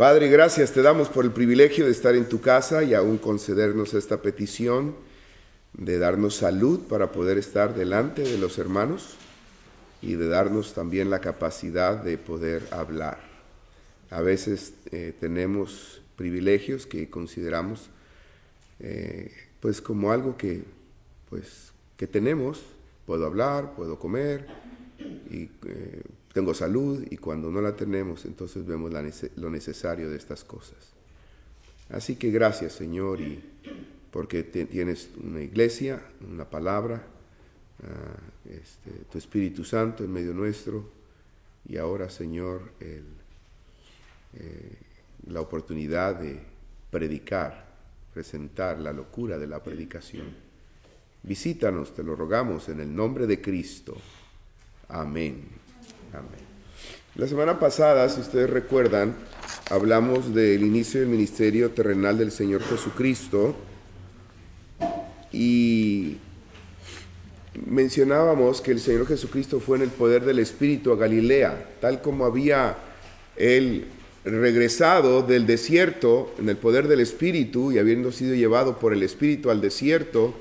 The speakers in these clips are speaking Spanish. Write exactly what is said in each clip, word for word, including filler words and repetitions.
Padre, gracias te damos por el privilegio de estar en tu casa y aún concedernos esta petición de darnos salud para poder estar delante de los hermanos y de darnos también la capacidad de poder hablar. A veces eh, tenemos privilegios que consideramos eh, pues como algo que, pues, que tenemos. Puedo hablar, puedo comer y eh, tengo salud, y cuando no la tenemos, entonces vemos la nece- lo necesario de estas cosas. Así que gracias, Señor, y porque te, tienes una iglesia, una palabra, uh, este, tu Espíritu Santo en medio nuestro, y ahora, Señor, el, eh, la oportunidad de predicar, presentar la locura de la predicación. Visítanos, te lo rogamos, en el nombre de Cristo. Amén. Amén. La semana pasada, si ustedes recuerdan, hablamos del inicio del ministerio terrenal del Señor Jesucristo y mencionábamos que el Señor Jesucristo fue en el poder del Espíritu a Galilea, tal como había Él regresado del desierto en el poder del Espíritu y habiendo sido llevado por el Espíritu al desierto,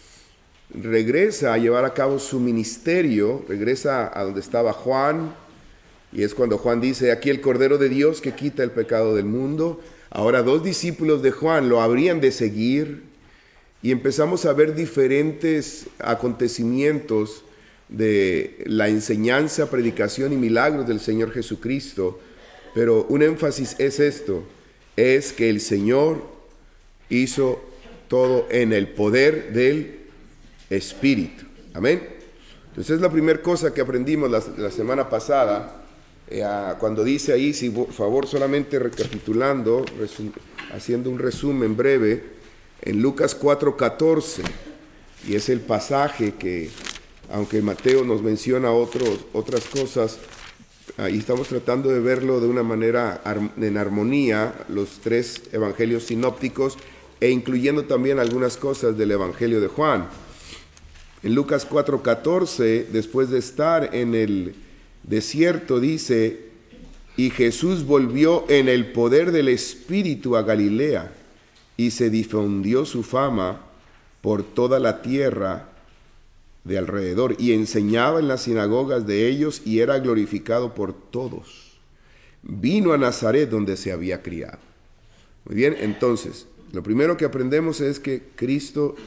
regresa a llevar a cabo su ministerio, regresa a donde estaba Juan, y es cuando Juan dice, aquí el Cordero de Dios que quita el pecado del mundo. Ahora dos discípulos de Juan lo habrían de seguir, y empezamos a ver diferentes acontecimientos de la enseñanza, predicación y milagros del Señor Jesucristo, pero un énfasis es esto, es que el Señor hizo todo en el poder del Espíritu. Amén. Entonces es la primera cosa que aprendimos la, la semana pasada, eh, cuando dice ahí, si por favor, solamente recapitulando, resum, haciendo un resumen breve, en Lucas cuatro catorce, y es el pasaje que, aunque Mateo nos menciona otros, otras cosas, ahí estamos tratando de verlo de una manera en armonía, los tres evangelios sinópticos, e incluyendo también algunas cosas del evangelio de Juan. En Lucas cuatro catorce, después de estar en el desierto, dice, y Jesús volvió en el poder del Espíritu a Galilea, y se difundió su fama por toda la tierra de alrededor, y enseñaba en las sinagogas de ellos, y era glorificado por todos. Vino a Nazaret, donde se había criado. Muy bien, entonces, lo primero que aprendemos es que Cristo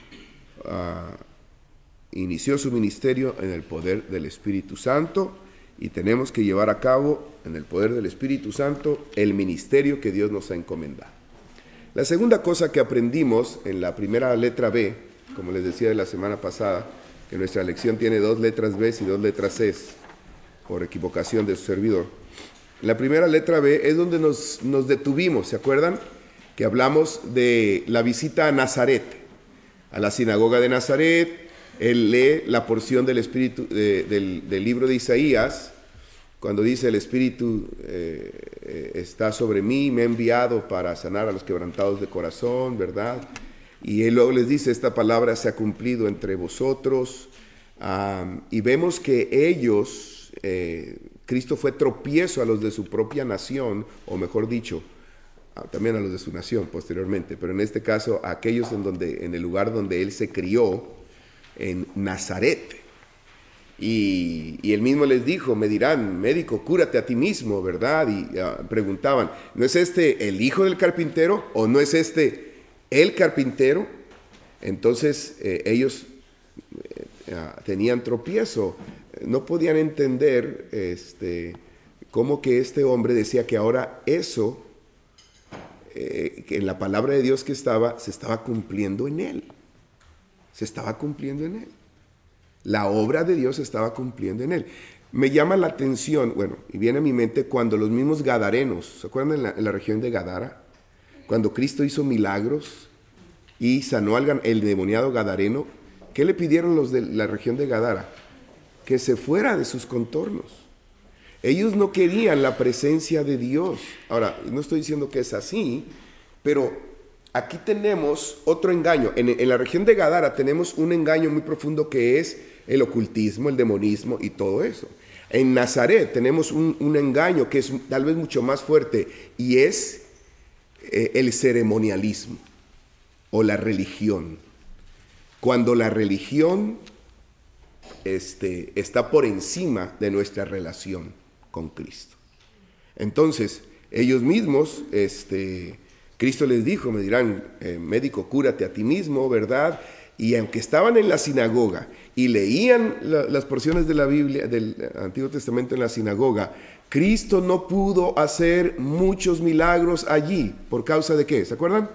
Uh, inició su ministerio en el poder del Espíritu Santo, y tenemos que llevar a cabo en el poder del Espíritu Santo el ministerio que Dios nos ha encomendado. La segunda cosa que aprendimos en la primera letra B, como les decía de la semana pasada, que nuestra lección tiene dos letras B y dos letras C, por equivocación de su servidor. La primera letra B es donde nos, nos detuvimos, ¿se acuerdan? Que hablamos de la visita a Nazaret, a la sinagoga de Nazaret. Él lee la porción del, espíritu, de, del, del libro de Isaías, cuando dice el Espíritu eh, está sobre mí, me ha enviado para sanar a los quebrantados de corazón, ¿verdad? Y él luego les dice, esta palabra se ha cumplido entre vosotros, um, y vemos que ellos, eh, Cristo fue tropiezo a los de su propia nación, o mejor dicho, también a los de su nación posteriormente, pero en este caso a aquellos en, donde, en el lugar donde él se crió, en Nazaret. Y, y él mismo les dijo, me dirán, médico, cúrate a ti mismo, ¿verdad? Y uh, preguntaban, ¿no es este el hijo del carpintero o no es este el carpintero? Entonces eh, ellos eh, uh, tenían tropiezo, no podían entender este, cómo que este hombre decía que ahora eso, eh, que en la palabra de Dios que estaba, se estaba cumpliendo en él. Se estaba cumpliendo en él. La obra de Dios se estaba cumpliendo en él. Me llama la atención, bueno, y viene a mi mente cuando los mismos gadarenos, ¿se acuerdan en la, en la región de Gadara? Cuando Cristo hizo milagros y sanó al el demoniado gadareno, ¿qué le pidieron los de la región de Gadara? Que se fuera de sus contornos. Ellos no querían la presencia de Dios. Ahora, no estoy diciendo que es así, pero aquí tenemos otro engaño. En, en la región de Gadara tenemos un engaño muy profundo que es el ocultismo, el demonismo y todo eso. En Nazaret tenemos un, un engaño que es tal vez mucho más fuerte, y es eh, el ceremonialismo o la religión. Cuando la religión este, está por encima de nuestra relación con Cristo. Entonces, ellos mismos, este, Cristo les dijo, me dirán, eh, médico, cúrate a ti mismo, ¿verdad? Y aunque estaban en la sinagoga y leían la, las porciones de la Biblia, del Antiguo Testamento en la sinagoga, Cristo no pudo hacer muchos milagros allí. ¿Por causa de qué? ¿Se acuerdan?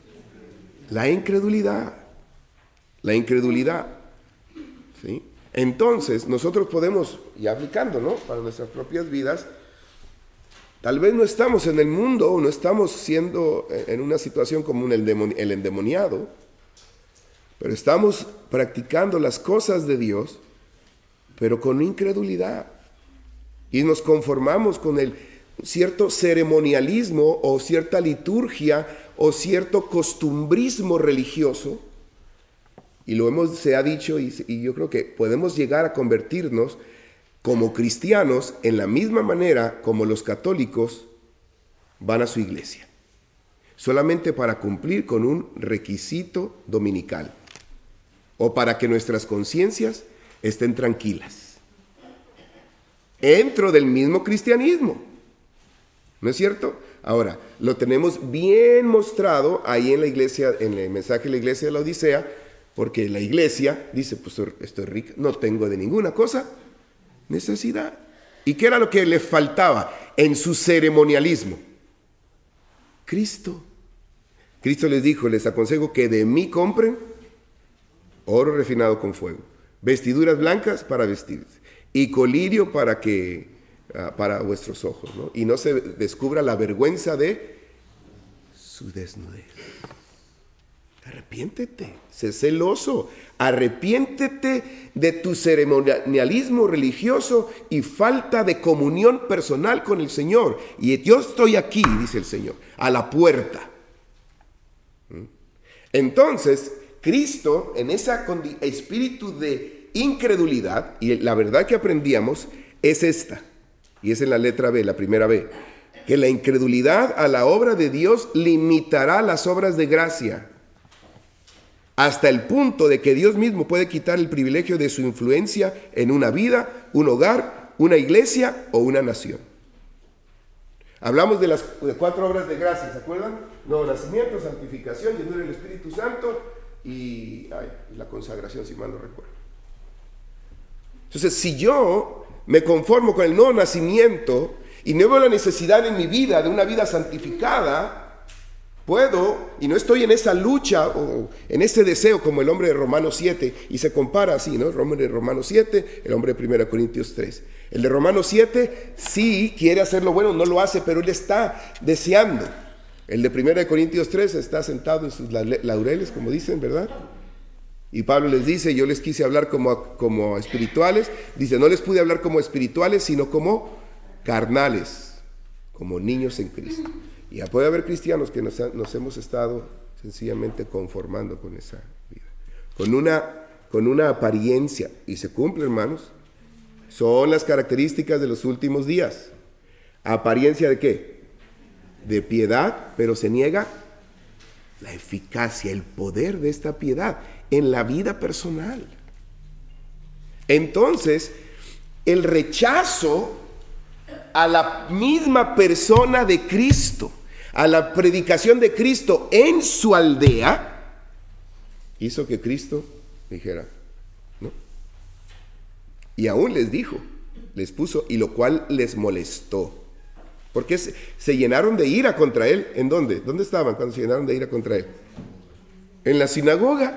La incredulidad. La incredulidad. ¿Sí? Entonces, nosotros podemos, y aplicando, ¿no?, para nuestras propias vidas, tal vez no estamos en el mundo, no estamos siendo en una situación como el endemoniado, pero estamos practicando las cosas de Dios, pero con incredulidad. Y nos conformamos con el cierto ceremonialismo o cierta liturgia o cierto costumbrismo religioso. Y lo hemos, se ha dicho, y, y yo creo que podemos llegar a convertirnos como cristianos en la misma manera como los católicos van a su iglesia, solamente para cumplir con un requisito dominical o para que nuestras conciencias estén tranquilas dentro del mismo cristianismo. ¿No es cierto? Ahora, lo tenemos bien mostrado ahí en la iglesia, en el mensaje de la iglesia de la Odisea, porque la iglesia dice, pues estoy rica, no tengo de ninguna cosa necesidad. ¿Y qué era lo que le faltaba en su ceremonialismo? Cristo. Cristo les dijo, les aconsejo que de mí compren oro refinado con fuego, vestiduras blancas para vestirse y colirio para que uh, para vuestros ojos, ¿no? Y no se descubra la vergüenza de su desnudez. Arrepiéntete, sé celoso, arrepiéntete de tu ceremonialismo religioso y falta de comunión personal con el Señor. Y yo estoy aquí, dice el Señor, a la puerta. Entonces, Cristo, en ese espíritu de incredulidad, y la verdad que aprendíamos es esta, y es en la letra B, la primera B, que la incredulidad a la obra de Dios limitará las obras de gracia, hasta el punto de que Dios mismo puede quitar el privilegio de su influencia en una vida, un hogar, una iglesia o una nación. Hablamos de las de cuatro obras de gracia, ¿se acuerdan? Nuevo nacimiento, santificación, llenura del Espíritu Santo y ay, la consagración, si mal no recuerdo. Entonces, si yo me conformo con el nuevo nacimiento y no veo la necesidad en mi vida de una vida santificada, puedo, y no estoy en esa lucha o en ese deseo como el hombre de Romanos siete, y se compara así, ¿no? El hombre de Romanos siete, el hombre de primera Corintios tres. El de Romanos siete sí quiere hacer lo bueno, no lo hace, pero él está deseando. El de primera Corintios tres está sentado en sus laureles, como dicen, ¿verdad? Y Pablo les dice, yo les quise hablar como, como espirituales. Dice, no les pude hablar como espirituales, sino como carnales, como niños en Cristo. Y ya puede haber cristianos que nos, nos hemos estado sencillamente conformando con esa vida, con una, con una apariencia, y se cumple, hermanos. Son las características de los últimos días. ¿Apariencia de qué? De piedad, pero se niega la eficacia, el poder de esta piedad en la vida personal. Entonces, el rechazo a la misma persona de Cristo, a la predicación de Cristo en su aldea, hizo que Cristo dijera, ¿no? Y aún les dijo, les puso, y lo cual les molestó. Porque se, se llenaron de ira contra él. ¿En dónde? ¿Dónde estaban cuando se llenaron de ira contra él? En la sinagoga.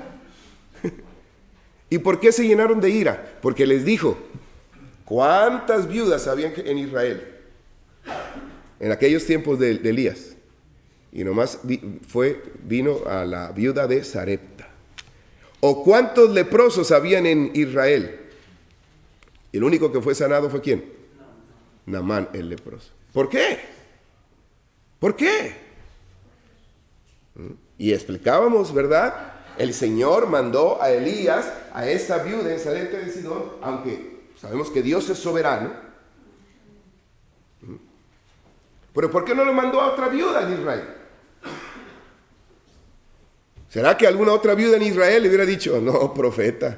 ¿Y por qué se llenaron de ira? Porque les dijo, ¿cuántas viudas había en Israel en aquellos tiempos de, de Elías? Y nomás vi, fue, vino a la viuda de Sarepta. ¿O cuántos leprosos habían en Israel? El único que fue sanado fue ¿quién? Naamán el leproso. ¿Por qué? ¿Por qué? Y explicábamos, ¿verdad? El Señor mandó a Elías, a esta viuda en Sarepta de Sidón, aunque sabemos que Dios es soberano, Pero ¿por qué no lo mandó a otra viuda en Israel? ¿Será que alguna otra viuda en Israel le hubiera dicho, no, profeta?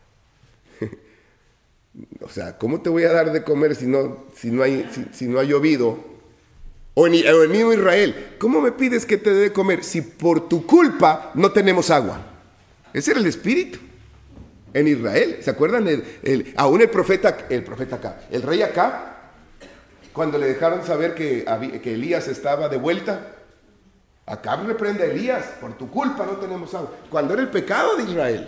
O sea, ¿cómo te voy a dar de comer si no, si no, hay, si, si no ha llovido? O en, o en mismo Israel, ¿cómo me pides que te dé de comer si por tu culpa no tenemos agua? Ese era el espíritu en Israel. ¿Se acuerdan? El, el, aún el profeta, el profeta Acab, el rey Acab, cuando le dejaron saber que, que Elías estaba de vuelta, Acab reprende a Elías, por tu culpa no tenemos agua, cuando era el pecado de Israel.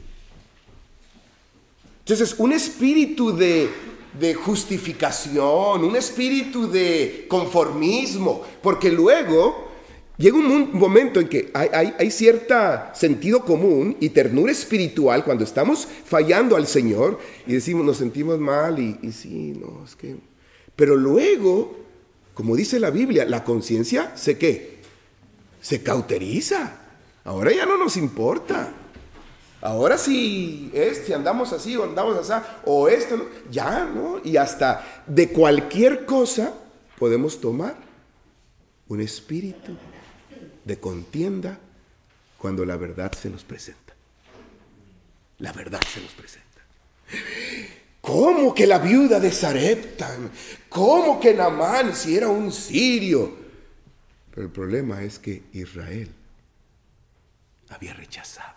Entonces, un espíritu de, de justificación, un espíritu de conformismo, porque luego llega un momento en que hay, hay, hay cierto sentido común y ternura espiritual cuando estamos fallando al Señor y decimos, nos sentimos mal y, y sí, no, es que... Pero luego, como dice la Biblia, la conciencia se ¿qué? Se cauteriza. Ahora ya no nos importa. Ahora si, es, si andamos así o andamos así, o esto, ¿no? Ya, ¿no? Y hasta de cualquier cosa podemos tomar un espíritu de contienda cuando la verdad se nos presenta. La verdad se nos presenta. ¿Cómo que la viuda de Sarepta? ¿Cómo que Naamán si era un sirio? Pero el problema es que Israel había rechazado.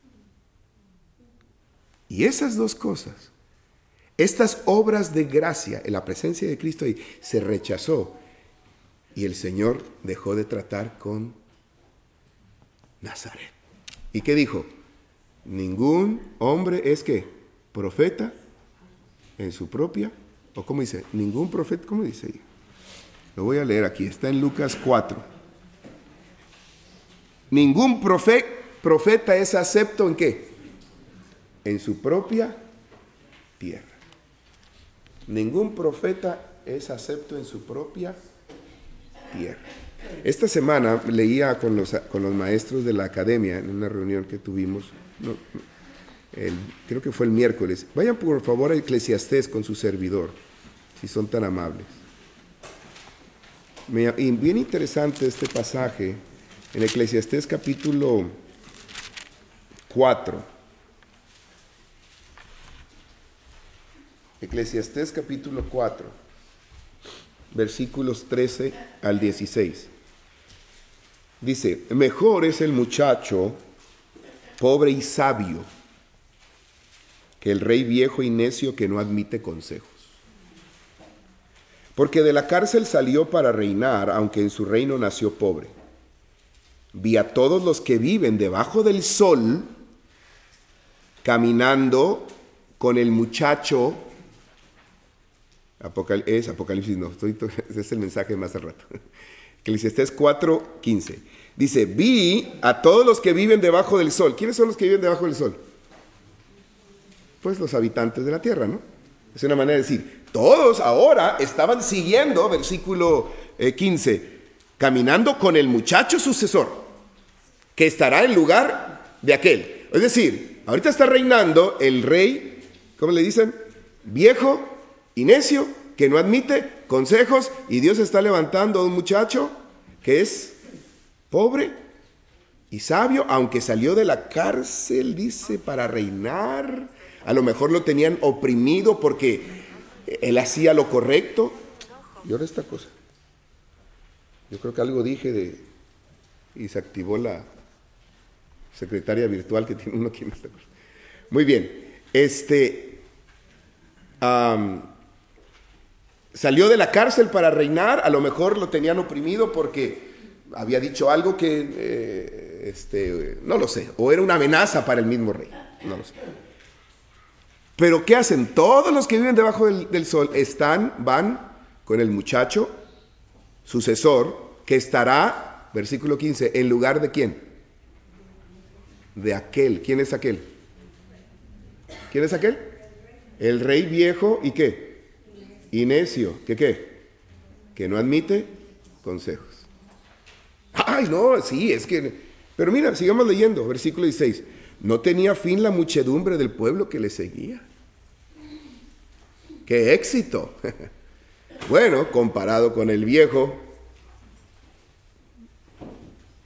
Y esas dos cosas, estas obras de gracia en la presencia de Cristo ahí, se rechazó. Y el Señor dejó de tratar con Nazaret. ¿Y qué dijo? Ningún hombre es que profeta en su propia, o cómo dice, ningún profeta, ¿cómo dice ahí? Lo voy a leer aquí, está en Lucas cuatro. Ningún profe, profeta es acepto en qué? En su propia tierra. Ningún profeta es acepto en su propia tierra. Esta semana leía con los, con los maestros de la academia en una reunión que tuvimos, no, el, creo que fue el miércoles. Vayan por favor a Eclesiastés con su servidor, si son tan amables. Me, y bien interesante este pasaje en Eclesiastés capítulo cuatro. Eclesiastés capítulo cuatro, versículos trece al dieciséis. Dice, mejor es el muchacho pobre y sabio que el rey viejo y necio que no admite consejos. Porque de la cárcel salió para reinar, aunque en su reino nació pobre. Vi a todos los que viven debajo del sol caminando con el muchacho. Apocal- es Apocalipsis, no, estoy, es el mensaje de más al rato. Eclesiastés cuatro quince. Dice, vi a todos los que viven debajo del sol. ¿Quiénes son los que viven debajo del sol? Pues los habitantes de la tierra, ¿no? Es una manera de decir, todos ahora estaban siguiendo, versículo eh, quince, caminando con el muchacho sucesor, que estará en lugar de aquel. Es decir, ahorita está reinando el rey, ¿cómo le dicen? Viejo y necio, que no admite consejos, y Dios está levantando a un muchacho que es pobre y sabio, aunque salió de la cárcel, dice, para reinar. A lo mejor lo tenían oprimido porque él hacía lo correcto. Y ahora esta cosa. Yo creo que algo dije de... y se activó la secretaria virtual que tiene uno aquí en esta cosa. Muy bien. Este... Um, salió de la cárcel para reinar. A lo mejor lo tenían oprimido porque había dicho algo que... Eh, este, no lo sé. O era una amenaza para el mismo rey. No lo sé. Pero ¿qué hacen? Todos los que viven debajo del, del sol están, van con el muchacho sucesor que estará, versículo quince, ¿en lugar de quién? De aquel. ¿Quién es aquel? ¿Quién es aquel? El rey viejo y ¿qué? Y necio. ¿Qué qué? Que no admite consejos. Ay, no, sí, es que... Pero mira, sigamos leyendo, versículo dieciséis. No tenía fin la muchedumbre del pueblo que le seguía. ¡Qué éxito! Bueno, comparado con el viejo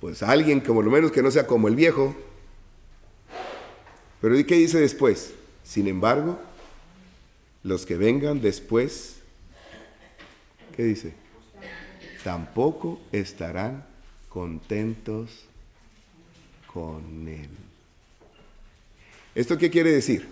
Pues alguien, como lo menos que no sea como el viejo. Pero ¿y qué dice después? Sin embargo, los que vengan después, ¿qué dice? Tampoco estarán contentos con él. ¿Esto qué quiere decir?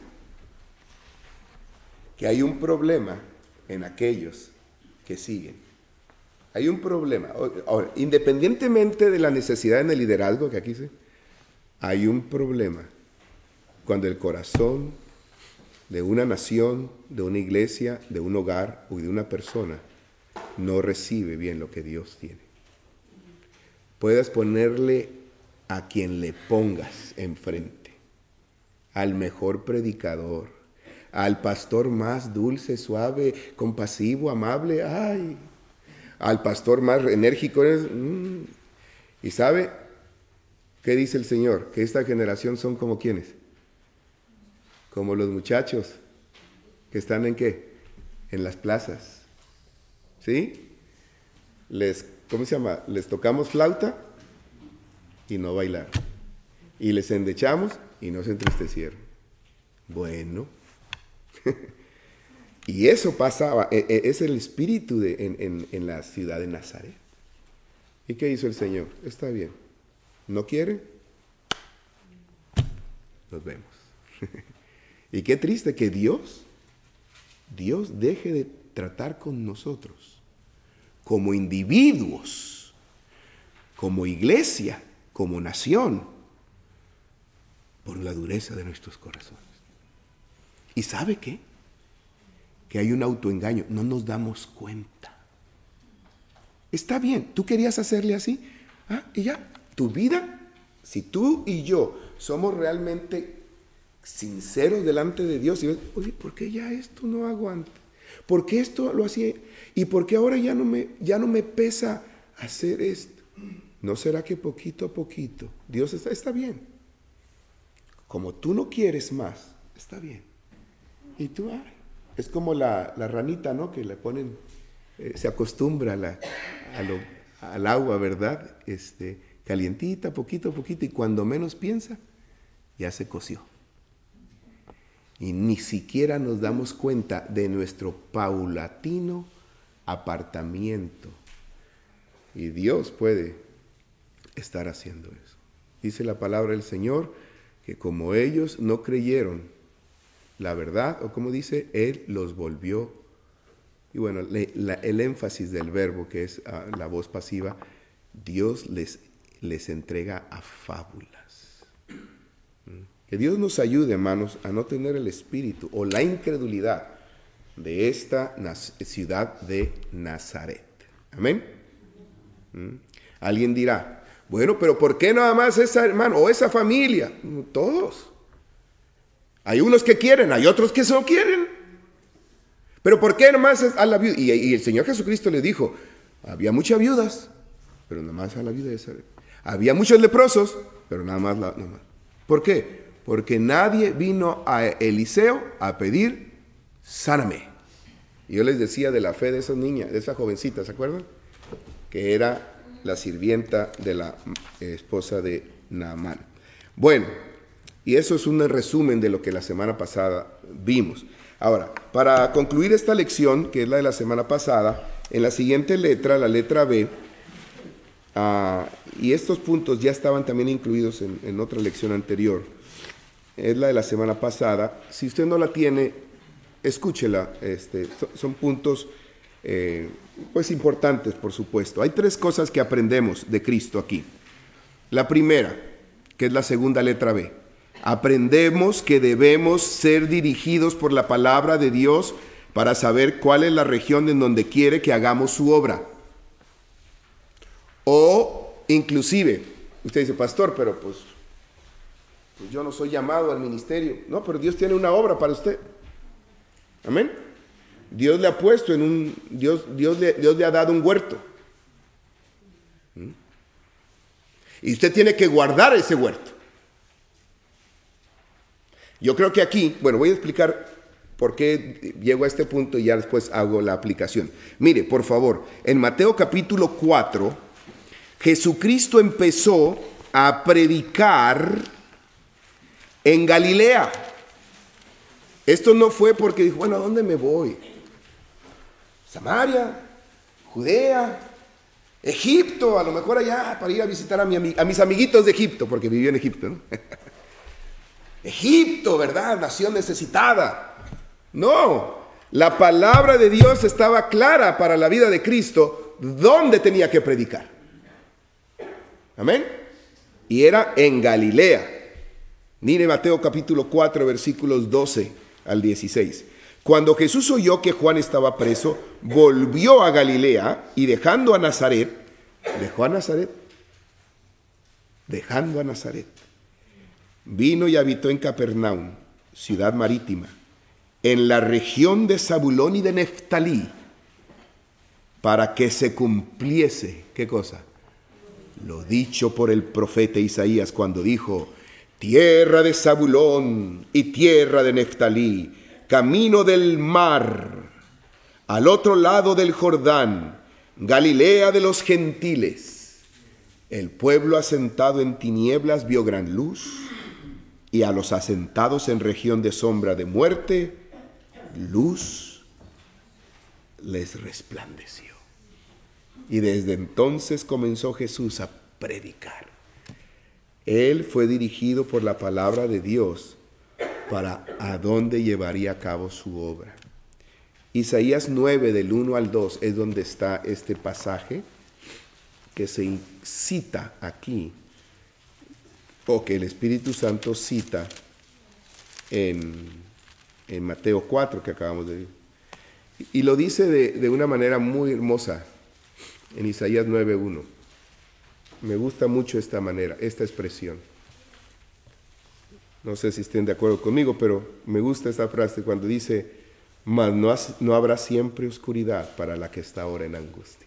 Que hay un problema en aquellos que siguen. Hay un problema. Ahora, independientemente de la necesidad en el liderazgo, que aquí dice, hay un problema cuando el corazón de una nación, de una iglesia, de un hogar o de una persona no recibe bien lo que Dios tiene. Puedes ponerle a quien le pongas enfrente, al mejor predicador, al pastor más dulce, suave, compasivo, amable, ay, al pastor más enérgico. Mm. ¿Y sabe qué dice el Señor? Que esta generación son como quienes, como los muchachos que están en qué, en las plazas, ¿sí? Les, ¿cómo se llama? Les tocamos flauta y no bailaron, y les endechamos y no se entristecieron. Bueno, y eso pasaba, es el espíritu de, en, en, en la ciudad de Nazaret. ¿Y qué hizo el Señor? Está bien, ¿no quieren? Nos vemos. Y qué triste que Dios, Dios deje de tratar con nosotros como individuos, como iglesia, como nación, por la dureza de nuestros corazones. ¿Y sabe qué? Que hay un autoengaño, no nos damos cuenta. Está bien, tú querías hacerle así, ¿ah? Y ya, tu vida, si tú y yo somos realmente sinceros delante de Dios y ves, oye, ¿por qué ya esto no hago antes? ¿Por qué esto lo hacía? ¿Y por qué ahora ya no me, ya no me pesa hacer esto? ¿No será que poquito a poquito Dios está, está bien? Como tú no quieres más, está bien. Y tú, ay, es como la, la ranita, ¿no? Que le ponen, eh, se acostumbra a la, a lo, al agua, ¿verdad? Este, calientita, poquito a poquito, y cuando menos piensa, ya se coció. Y ni siquiera nos damos cuenta de nuestro paulatino apartamiento. Y Dios puede estar haciendo eso. Dice la palabra del Señor que como ellos no creyeron la verdad, o como dice, Él los volvió. Y bueno, le, la, el énfasis del verbo, que es uh, la voz pasiva, Dios les, les entrega a fábulas. ¿Mm? Que Dios nos ayude, hermanos, a no tener el espíritu o la incredulidad de esta ciudad de Nazaret. Amén. ¿Mm? Alguien dirá, bueno, pero ¿por qué nada más esa hermano o esa familia? Todos. Hay unos que quieren, hay otros que no quieren. Pero ¿por qué nada más a la viuda? Y, y el Señor Jesucristo le dijo, había muchas viudas, pero nada más a la viuda de Sarepta. Había muchos leprosos, pero nada más la... Nada más. ¿Por qué? Porque nadie vino a Eliseo a pedir, sáname. Y yo les decía de la fe de esa niña, de esa jovencita, ¿se acuerdan? Que era la sirvienta de la esposa de Naamán. Bueno, y eso es un resumen de lo que la semana pasada vimos. Ahora, para concluir esta lección, que es la de la semana pasada, en la siguiente letra, la letra B, uh, y estos puntos ya estaban también incluidos en, en otra lección anterior, es la de la semana pasada. Si usted no la tiene, escúchela. Este, son, son puntos eh, pues importantes, por supuesto. Hay tres cosas que aprendemos de Cristo aquí. La primera, que es la segunda letra B. Aprendemos que debemos ser dirigidos por la palabra de Dios para saber cuál es la región en donde quiere que hagamos su obra. O inclusive, usted dice, pastor, pero pues, pues yo no soy llamado al ministerio. No, pero Dios tiene una obra para usted. Amén. Dios le ha puesto en un, Dios, Dios, le, Dios le ha dado un huerto. ¿Mm? Y usted tiene que guardar ese huerto. Yo creo que aquí, bueno, voy a explicar por qué llego a este punto y ya después hago la aplicación. Mire, por favor, en Mateo capítulo cuatro, Jesucristo empezó a predicar en Galilea. Esto no fue porque dijo, bueno, ¿a dónde me voy? Samaria, Judea, Egipto, a lo mejor allá para ir a visitar a, mi, a mis amiguitos de Egipto, porque vivió en Egipto, ¿no? Egipto, ¿verdad? Nación necesitada. No, la palabra de Dios estaba clara para la vida de Cristo, dónde tenía que predicar. Amén. Y era en Galilea. Mire Mateo capítulo cuatro, versículos doce al dieciséis. Cuando Jesús oyó que Juan estaba preso, volvió a Galilea y dejando a Nazaret, dejó a Nazaret, dejando a Nazaret, vino y habitó en Capernaum, ciudad marítima, en la región de Zabulón y de Neftalí, para que se cumpliese, ¿qué cosa? Lo dicho por el profeta Isaías cuando dijo, tierra de Zabulón y tierra de Neftalí, camino del mar, al otro lado del Jordán, Galilea de los gentiles. El pueblo asentado en tinieblas vio gran luz, y a los asentados en región de sombra de muerte, luz les resplandeció. Y desde entonces comenzó Jesús a predicar. Él fue dirigido por la palabra de Dios para a dónde llevaría a cabo su obra. Isaías nueve, del uno al dos, es donde está este pasaje que se cita aquí, o que el Espíritu Santo cita en, en Mateo cuatro, que acabamos de ver. Y lo dice de, de una manera muy hermosa en Isaías nueve, uno. Me gusta mucho esta manera, esta expresión. No sé si estén de acuerdo conmigo, pero me gusta esta frase cuando dice, mas no, has, no habrá siempre oscuridad para la que está ahora en angustia.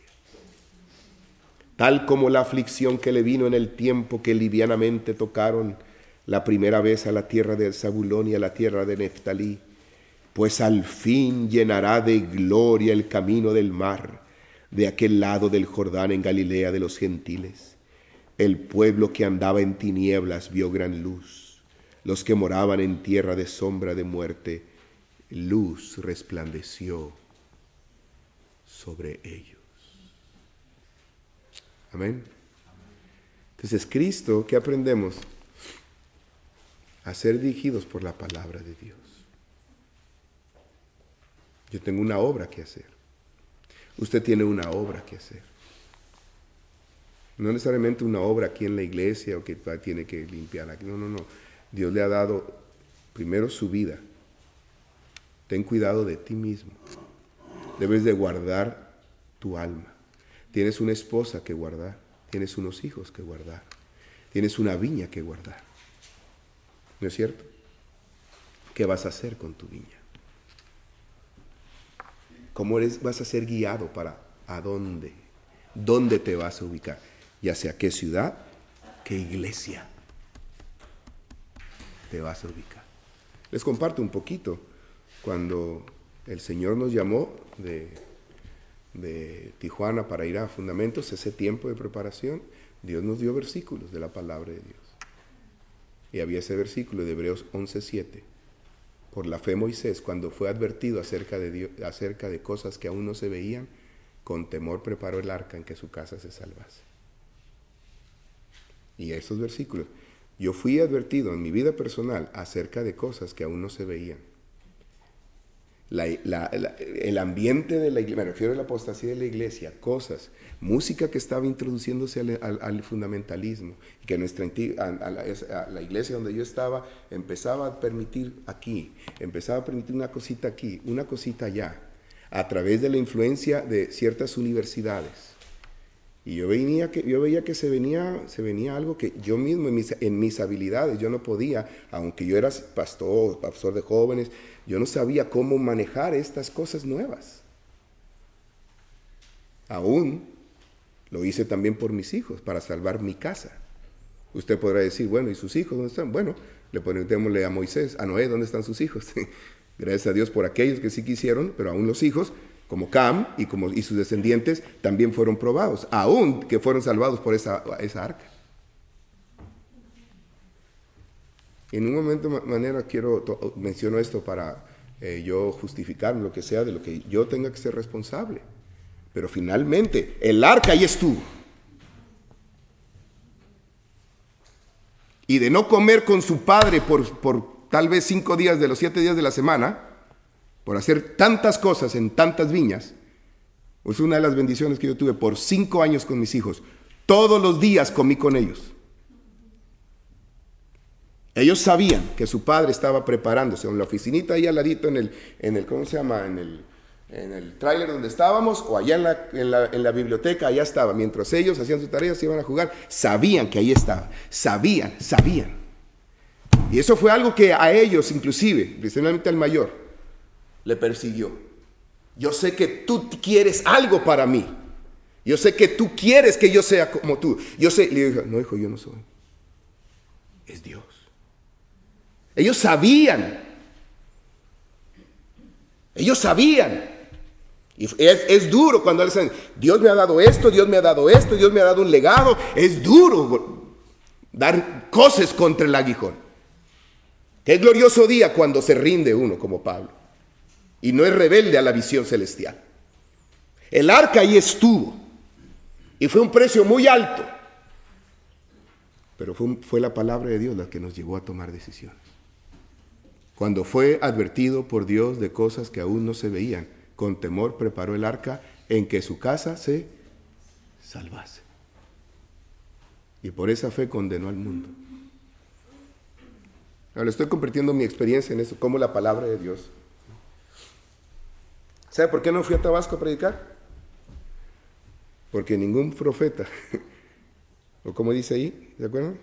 Tal como la aflicción que le vino en el tiempo que livianamente tocaron la primera vez a la tierra de Zabulón y a la tierra de Neftalí, pues al fin llenará de gloria el camino del mar, de aquel lado del Jordán en Galilea de los gentiles. El pueblo que andaba en tinieblas vio gran luz. Los que moraban en tierra de sombra de muerte, luz resplandeció sobre ellos. Amén. Entonces, Cristo, ¿qué aprendemos? A ser dirigidos por la palabra de Dios. Yo tengo una obra que hacer. Usted tiene una obra que hacer. No necesariamente una obra aquí en la iglesia o que tiene que limpiar aquí. No, no, no. Dios le ha dado primero su vida. Ten cuidado de ti mismo. Debes de guardar tu alma. Tienes una esposa que guardar. Tienes unos hijos que guardar. Tienes una viña que guardar. ¿No es cierto? ¿Qué vas a hacer con tu viña? ¿Cómo eres, vas a ser guiado para a dónde? ¿Dónde te vas a ubicar? Ya sea qué ciudad, qué iglesia te vas a ubicar. Les comparto un poquito. Cuando el Señor nos llamó de, de Tijuana para ir a Fundamentos, ese tiempo de preparación, Dios nos dio versículos de la palabra de Dios. Y había ese versículo de Hebreos once siete. Por la fe Moisés, cuando fue advertido acerca de, Dios, acerca de cosas que aún no se veían, con temor preparó el arca en que su casa se salvase. Y esos versículos, yo fui advertido en mi vida personal acerca de cosas que aún no se veían. La, la, la, el ambiente de la iglesia, me refiero a la apostasía de la iglesia, cosas, música que estaba introduciéndose al, al, al fundamentalismo, que nuestra a, a, la, a la iglesia donde yo estaba empezaba a permitir aquí, empezaba a permitir una cosita aquí, una cosita allá, a través de la influencia de ciertas universidades. Y yo veía que, yo veía que se, venía, se venía algo que yo mismo, en mis, en mis habilidades, yo no podía, aunque yo era pastor, pastor de jóvenes, yo no sabía cómo manejar estas cosas nuevas. Aún lo hice también por mis hijos, para salvar mi casa. Usted podrá decir, bueno, ¿y sus hijos dónde están? Bueno, le preguntémosle a Moisés, a Noé, ¿dónde están sus hijos? Gracias a Dios por aquellos que sí quisieron, pero aún los hijos como Cam y, como, y sus descendientes también fueron probados, aún que fueron salvados por esa, esa arca. En un momento de manera quiero, to, menciono esto para eh, yo justificar lo que sea de lo que yo tenga que ser responsable. Pero finalmente, el arca ahí estuvo. Y de no comer con su padre por, por tal vez cinco días de los siete días de la semana, por hacer tantas cosas en tantas viñas, es una de las bendiciones que yo tuve por cinco años con mis hijos. Todos los días comí con ellos. Ellos sabían que su padre estaba preparándose en la oficinita ahí al ladito en el, en el ¿cómo se llama? En el, en el tráiler donde estábamos, o allá en la, en, la, en la biblioteca, allá estaba. Mientras ellos hacían sus tareas, se iban a jugar, sabían que ahí estaba. Sabían, sabían. Y eso fue algo que a ellos, inclusive, principalmente al mayor, le persiguió. Yo sé que tú quieres algo para mí. Yo sé que tú quieres que yo sea como tú. Yo sé, y le dije, no, hijo, yo no soy. Es Dios. Ellos sabían. Ellos sabían. Y es, es duro cuando les dicen, Dios me ha dado esto, Dios me ha dado esto, Dios me ha dado un legado. Es duro dar cosas contra el aguijón. Qué glorioso día cuando se rinde uno como Pablo y no es rebelde a la visión celestial. El arca ahí estuvo y fue un precio muy alto, pero fue, fue la palabra de Dios la que nos llevó a tomar decisiones. Cuando fue advertido por Dios de cosas que aún no se veían, con temor preparó el arca en que su casa se salvase. Y por esa fe condenó al mundo. Ahora estoy compartiendo mi experiencia en eso, como la palabra de Dios. ¿Sabe por qué no fui a Tabasco a predicar? Porque ningún profeta, o como dice ahí, ¿se acuerdan?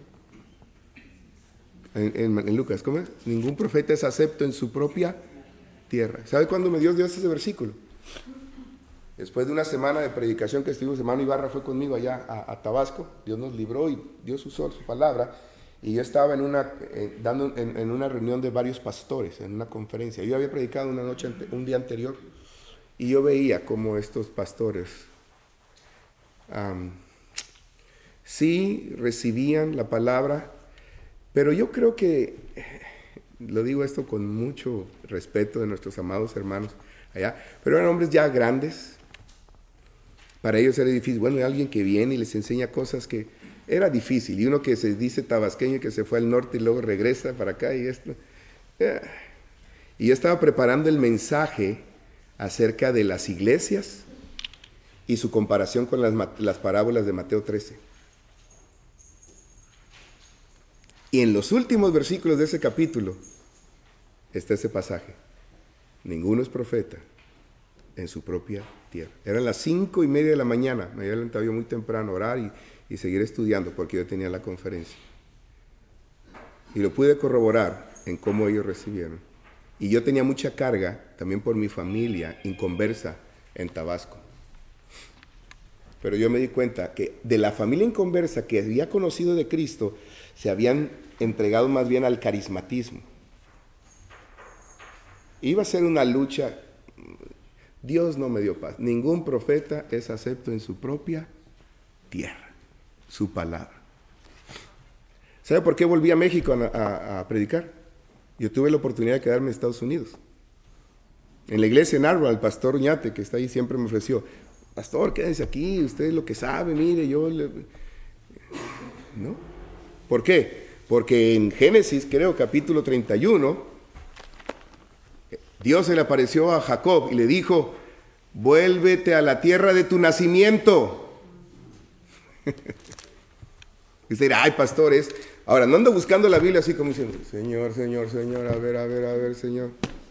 En, en, en Lucas, ¿cómo es? Ningún profeta es acepto en su propia tierra. ¿Sabe cuándo me dio Dios ese versículo? Después de una semana de predicación que estuvimos, hermano Ibarra fue conmigo allá a, a Tabasco. Dios nos libró y Dios usó su palabra. Y yo estaba en una, eh, dando, en, en una reunión de varios pastores, en una conferencia. Yo había predicado una noche, un día anterior, y yo veía cómo estos pastores um, sí recibían la palabra. Pero yo creo que, lo digo esto con mucho respeto de nuestros amados hermanos allá, pero eran hombres ya grandes. Para ellos era difícil. Bueno, hay alguien que viene y les enseña cosas que era difícil. Y uno que se dice tabasqueño, que se fue al norte y luego regresa para acá y esto. Y yo estaba preparando el mensaje acerca de las iglesias y su comparación con las, las parábolas de Mateo trece. Y en los últimos versículos de ese capítulo está ese pasaje. Ninguno es profeta en su propia tierra. Eran las cinco y media de la mañana. Me había levantado yo muy temprano a orar y, y seguir estudiando porque yo tenía la conferencia. Y lo pude corroborar en cómo ellos recibieron. Y yo tenía mucha carga también por mi familia inconversa en Tabasco. Pero yo me di cuenta que de la familia inconversa que había conocido de Cristo, se habían entregado más bien al carismatismo. Iba a ser una lucha. Dios no me dio paz. Ningún profeta es acepto en su propia tierra, su palabra. ¿Sabe por qué volví a México a, a, a predicar? Yo tuve la oportunidad de quedarme en Estados Unidos. En la iglesia en Arbor, el pastor Uñate, que está ahí, siempre me ofreció, pastor, quédese aquí, usted es lo que sabe, mire, yo le... ¿No? ¿Por qué? Porque en Génesis, creo, capítulo treinta y uno, Dios se le apareció a Jacob y le dijo, vuélvete a la tierra de tu nacimiento. Y usted dirá, ay, pastores, ahora no ando buscando la Biblia así como diciendo, Señor, Señor, Señor, a ver, a ver, a ver, Señor.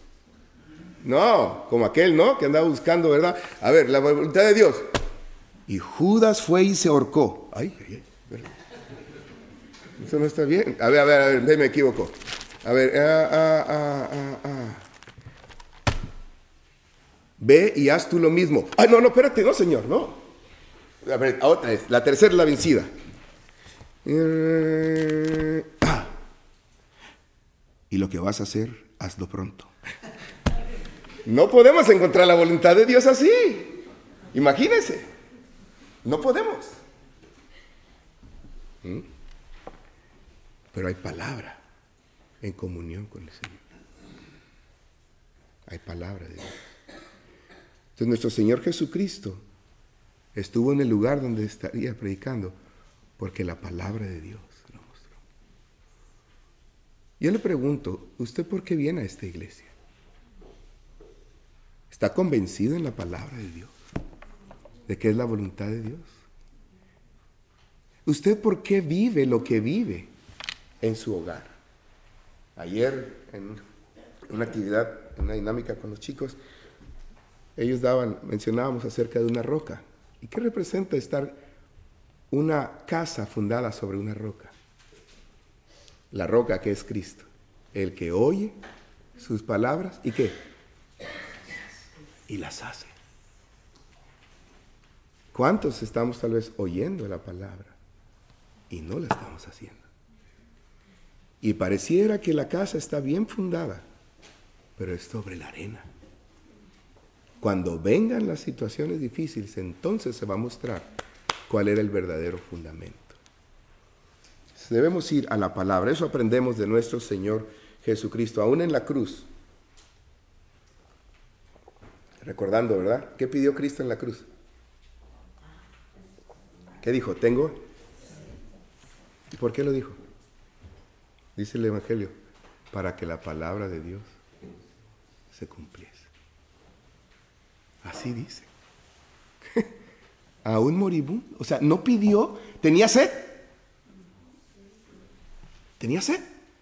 No, como aquel, ¿no? Que andaba buscando, ¿verdad? A ver, la voluntad de Dios. Y Judas fue y se ahorcó. Ay, ay, ay, ¿verdad? Eso no está bien. A ver, a ver, a ver, me equivoco. A ver, ah, ah, ah, ah, ah. Ve y haz tú lo mismo. Ay, no, no, espérate, no, Señor, no. A ver, otra vez, la tercera es la vencida. Eh, ah. Y lo que vas a hacer, hazlo pronto. No podemos encontrar la voluntad de Dios así. Imagínense. No podemos. ¿Mm? Pero hay palabra en comunión con el Señor. Hay palabra de Dios. Entonces nuestro Señor Jesucristo estuvo en el lugar donde estaría predicando porque la palabra de Dios lo mostró. Yo le pregunto, ¿usted por qué viene a esta iglesia? ¿Está convencido en la palabra de Dios? ¿De qué es la voluntad de Dios? ¿Usted por qué vive lo que vive en su hogar? Ayer, en una actividad, en una dinámica con los chicos, ellos daban, mencionábamos acerca de una roca. ¿Y qué representa estar una casa fundada sobre una roca? La roca que es Cristo. El que oye sus palabras, ¿y qué? Y las hace. ¿Cuántos estamos tal vez oyendo la palabra y no la estamos haciendo? Y pareciera que la casa está bien fundada, pero es sobre la arena. Cuando vengan las situaciones difíciles, entonces se va a mostrar cuál era el verdadero fundamento. Debemos ir a la palabra. Eso aprendemos de nuestro Señor Jesucristo, aún en la cruz. Recordando, ¿verdad? ¿Qué pidió Cristo en la cruz? ¿Qué dijo? ¿Tengo? ¿Y por qué lo dijo? Dice el Evangelio, para que la palabra de Dios se cumpliese. Así dice. A un moribundo. O sea, no pidió, tenía sed. ¿Tenía sed?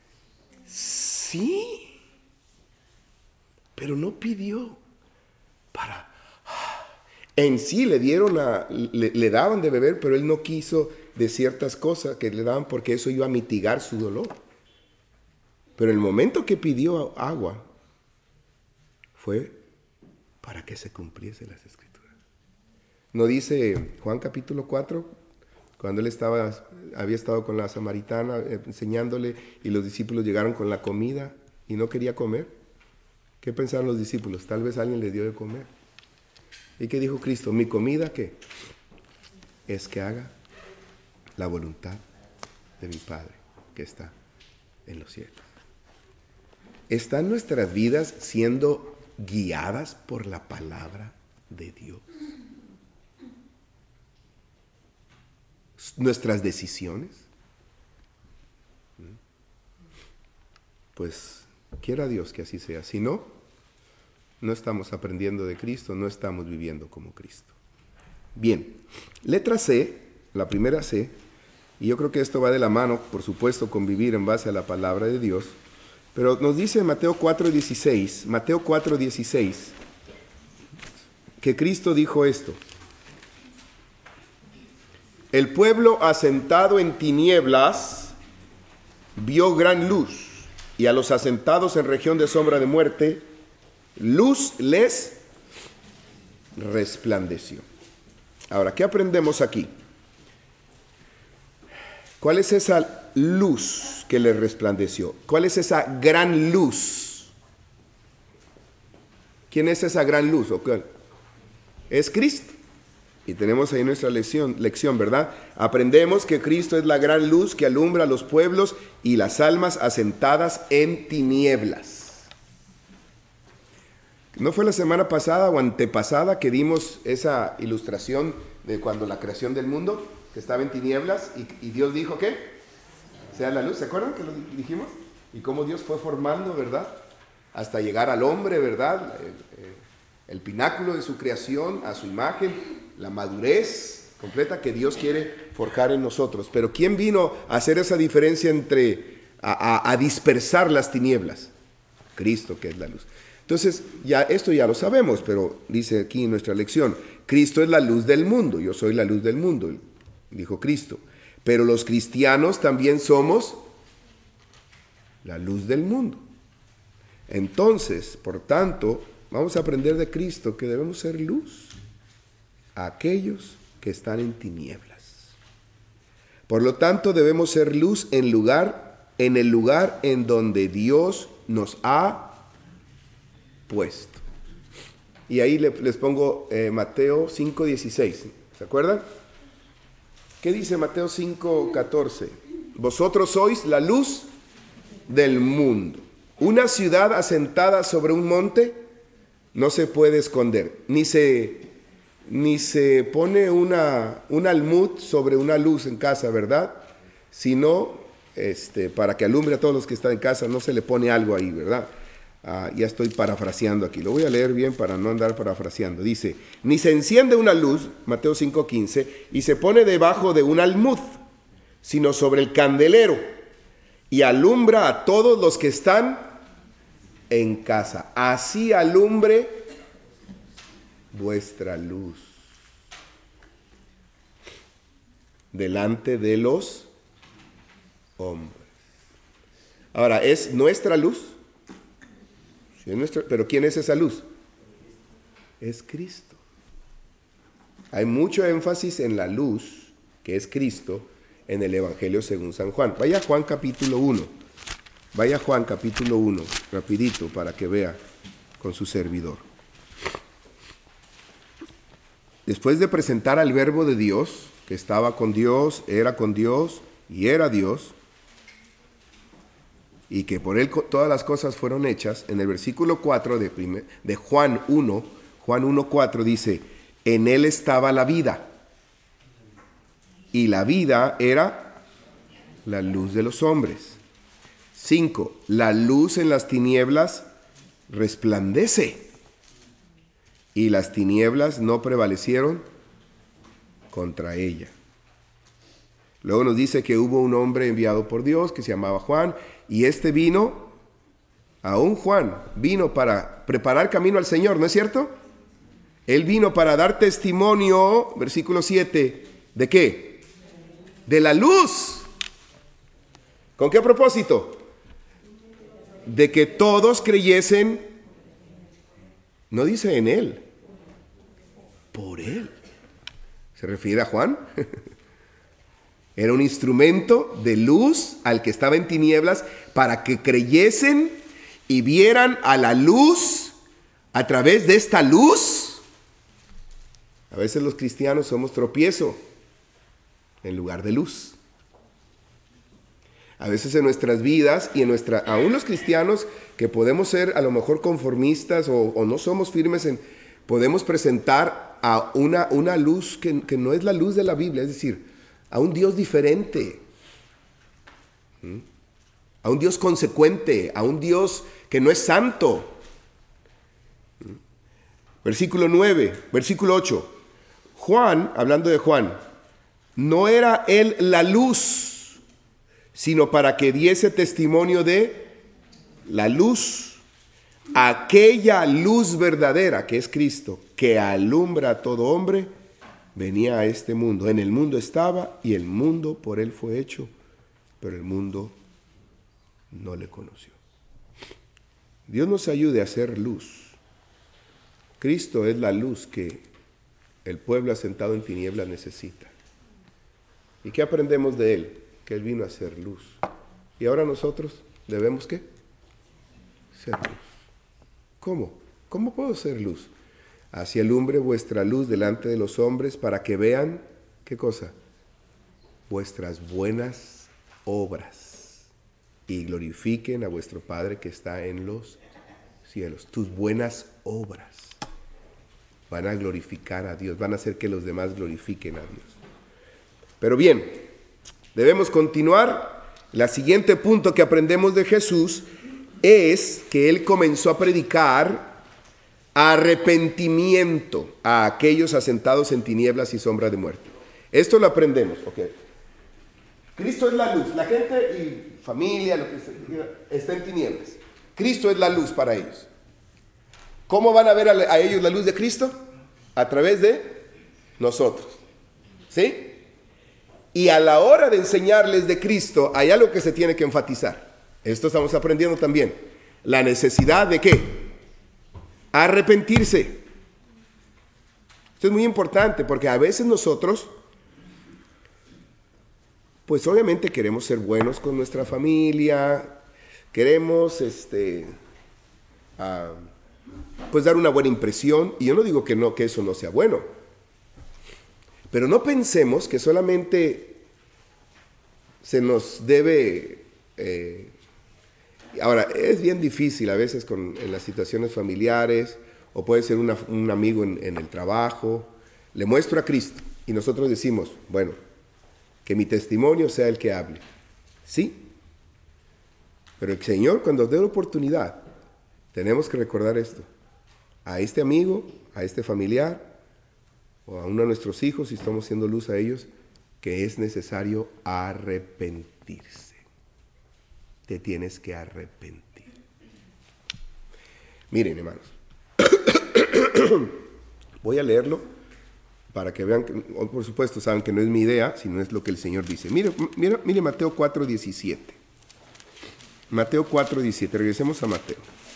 Sí. Pero no pidió para... En sí le dieron a, le, le daban de beber, pero él no quiso de ciertas cosas que le daban porque eso iba a mitigar su dolor. Pero el momento que pidió agua fue para que se cumpliese las Escrituras. ¿No dice Juan capítulo cuatro? Cuando él estaba, había estado con la samaritana eh, enseñándole y los discípulos llegaron con la comida y no quería comer. ¿Qué pensaron los discípulos? Tal vez alguien les dio de comer. ¿Y qué dijo Cristo? Mi comida, ¿qué? Es que haga la voluntad de mi Padre que está en los cielos. ¿Están nuestras vidas siendo guiadas por la palabra de Dios? ¿Nuestras decisiones? Pues quiera Dios que así sea. Si no, no estamos aprendiendo de Cristo, no estamos viviendo como Cristo. Bien, letra C, la primera C, y yo creo que esto va de la mano, por supuesto, con vivir en base a la palabra de Dios, pero nos dice Mateo cuatro dieciséis, Mateo cuatro dieciséis, que Cristo dijo esto: el pueblo asentado en tinieblas vio gran luz, y a los asentados en región de sombra de muerte, luz les resplandeció. Ahora, ¿qué aprendemos aquí? ¿Cuál es esa luz que les resplandeció? ¿Cuál es esa gran luz? ¿Quién es esa gran luz? ¿O cuál? Es Cristo. Y tenemos ahí nuestra lección, lección, ¿verdad? Aprendemos que Cristo es la gran luz que alumbra a los pueblos y las almas asentadas en tinieblas. ¿No fue la semana pasada o antepasada que dimos esa ilustración de cuando la creación del mundo, que estaba en tinieblas, y, y Dios dijo ¿qué? Sea la luz, ¿se acuerdan que lo dijimos? Y cómo Dios fue formando, ¿verdad? Hasta llegar al hombre, ¿verdad? El, el, el pináculo de su creación, a su imagen, la madurez completa que Dios quiere forjar en nosotros. Pero ¿quién vino a hacer esa diferencia entre, a, a, a dispersar las tinieblas? Cristo, que es la luz. Entonces, ya esto ya lo sabemos, pero dice aquí en nuestra lección, Cristo es la luz del mundo, yo soy la luz del mundo, dijo Cristo. Pero los cristianos también somos la luz del mundo. Entonces, por tanto, vamos a aprender de Cristo que debemos ser luz a aquellos que están en tinieblas. Por lo tanto, debemos ser luz en lugar, en el lugar en donde Dios nos ha puesto. y ahí le, les pongo eh, Mateo cinco dieciséis. ¿Se acuerdan? ¿Qué dice Mateo cinco catorce? Vosotros sois la luz del mundo. Una ciudad asentada sobre un monte no se puede esconder, ni se, ni se pone una, un almud sobre una luz en casa, ¿verdad? Sino este, para que alumbre a todos los que están en casa, no se le pone algo ahí, ¿verdad? Ah, ya estoy parafraseando aquí, lo voy a leer bien para no andar parafraseando. Dice, ni se enciende una luz, Mateo cinco quince, y se pone debajo de un almud, sino sobre el candelero, y alumbra a todos los que están en casa. Así alumbre vuestra luz delante de los hombres. Ahora, ¿es nuestra luz? Sí, es nuestra, pero ¿quién es esa luz? Es Cristo. Hay mucho énfasis en la luz, que es Cristo, en el Evangelio según San Juan. Vaya a Juan capítulo uno. Vaya a Juan capítulo uno, rapidito, para que vea con su servidor. Después de presentar al Verbo de Dios, que estaba con Dios, era con Dios y era Dios, y que por él todas las cosas fueron hechas, en el versículo cuatro de, primer, de Juan uno, Juan uno cuatro dice, en él estaba la vida, y la vida era la luz de los hombres. cinco. La luz en las tinieblas resplandece, y las tinieblas no prevalecieron contra ella. Luego nos dice que hubo un hombre enviado por Dios que se llamaba Juan, y este vino, aún Juan, vino para preparar camino al Señor, ¿no es cierto? Él vino para dar testimonio, versículo siete, ¿de qué? De la luz. ¿Con qué propósito? De que todos creyesen, no dice en él, por él. ¿Se refiere a Juan? Era un instrumento de luz al que estaba en tinieblas para que creyesen y vieran a la luz a través de esta luz. A veces los cristianos somos tropiezo en lugar de luz. A veces en nuestras vidas y en nuestra, aún los cristianos que podemos ser a lo mejor conformistas o, o no somos firmes en, podemos presentar a una, una luz que, que no es la luz de la Biblia, es decir, a un Dios diferente, ¿Mm? a un Dios consecuente, a un Dios que no es santo. ¿Mm? Versículo nueve, versículo ocho. Juan, hablando de Juan, no era él la luz, sino para que diese testimonio de la luz, aquella luz verdadera que es Cristo, que alumbra a todo hombre, venía a este mundo. En el mundo estaba y el mundo por él fue hecho, pero el mundo no le conoció. Dios nos ayude a hacer luz. Cristo es la luz que el pueblo asentado en tinieblas necesita. ¿Y qué aprendemos de él? Que él vino a hacer luz. Y ahora nosotros debemos ¿qué? Ser luz. ¿Cómo? ¿Cómo puedo ser luz? Así alumbre vuestra luz delante de los hombres para que vean, ¿qué cosa? Vuestras buenas obras y glorifiquen a vuestro Padre que está en los cielos. Tus buenas obras van a glorificar a Dios, van a hacer que los demás glorifiquen a Dios. Pero bien, debemos continuar. El siguiente punto que aprendemos de Jesús es que Él comenzó a predicar arrepentimiento a aquellos asentados en tinieblas y sombra de muerte. Esto lo aprendemos, ¿ok? Cristo es la luz. La gente y familia, lo que sea, está en tinieblas. Cristo es la luz para ellos. ¿Cómo van a ver a, a ellos la luz de Cristo? A través de nosotros. ¿Sí? Y a la hora de enseñarles de Cristo, hay algo que se tiene que enfatizar. Esto estamos aprendiendo también. La necesidad de ¿qué? Arrepentirse. Esto es muy importante porque a veces nosotros, pues obviamente queremos ser buenos con nuestra familia, queremos este, uh, pues dar una buena impresión, y yo no digo que no, que eso no sea bueno, pero no pensemos que solamente se nos debe, eh, ahora, es bien difícil a veces con, en las situaciones familiares, o puede ser una, un amigo en, en el trabajo, le muestro a Cristo, y nosotros decimos, bueno, que mi testimonio sea el que hable, ¿sí? Pero el Señor, cuando dé la oportunidad, tenemos que recordar esto, a este amigo, a este familiar, o a uno de nuestros hijos, si estamos siendo luz a ellos, que es necesario arrepentirse. Te tienes que arrepentir. Miren, hermanos, voy a leerlo para que vean, que, por supuesto saben que no es mi idea, sino es lo que el Señor dice. Mire, mire, mire Mateo cuatro diecisiete. Mateo cuatro diecisiete, regresemos a Mateo.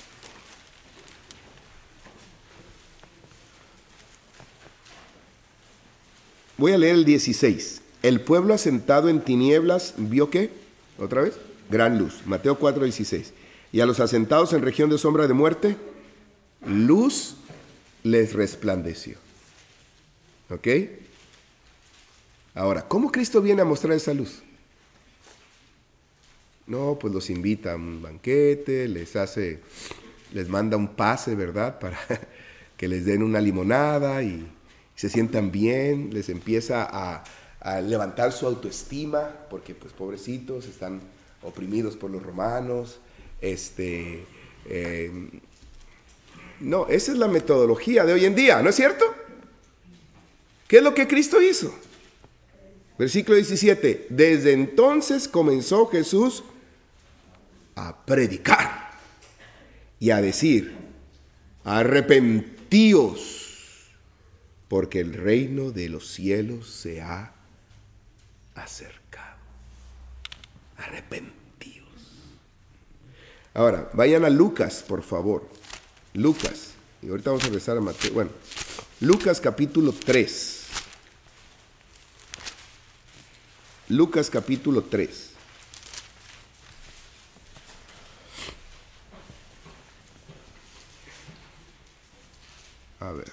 Voy a leer el dieciséis. El pueblo asentado en tinieblas vio ¿qué? ¿Otra vez? Gran luz. Mateo cuatro dieciséis. Y a los asentados en región de sombra de muerte, luz les resplandeció. ¿Ok? Ahora, ¿cómo Cristo viene a mostrar esa luz? No, pues los invita a un banquete, les hace, les manda un pase, ¿verdad? Para que les den una limonada y se sientan bien, les empieza a, a levantar su autoestima, porque pues pobrecitos, están oprimidos por los romanos. Este, eh, no, esa es la metodología de hoy en día, ¿no es cierto? ¿Qué es lo que Cristo hizo? Versículo diecisiete, desde entonces comenzó Jesús a predicar y a decir, arrepentíos, porque el reino de los cielos se ha acercado. Arrepentíos. Ahora, vayan a Lucas, por favor. Lucas. Y ahorita vamos a regresar a Mateo. Bueno, Lucas capítulo tres. Lucas capítulo tres. A ver.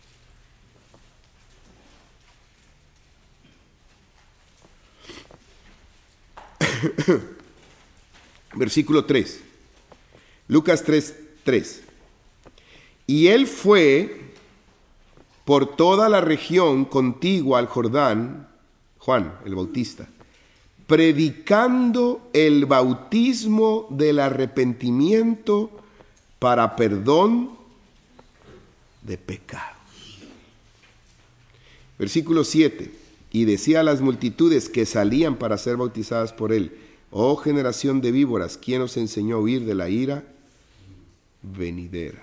Versículo tres. Lucas tres, tres. Y él fue por toda la región contigua al Jordán, Juan el Bautista, predicando el bautismo del arrepentimiento para perdón de pecados. Versículo siete. Y decía a las multitudes que salían para ser bautizadas por él, oh generación de víboras, ¿quién os enseñó a huir de la ira venidera?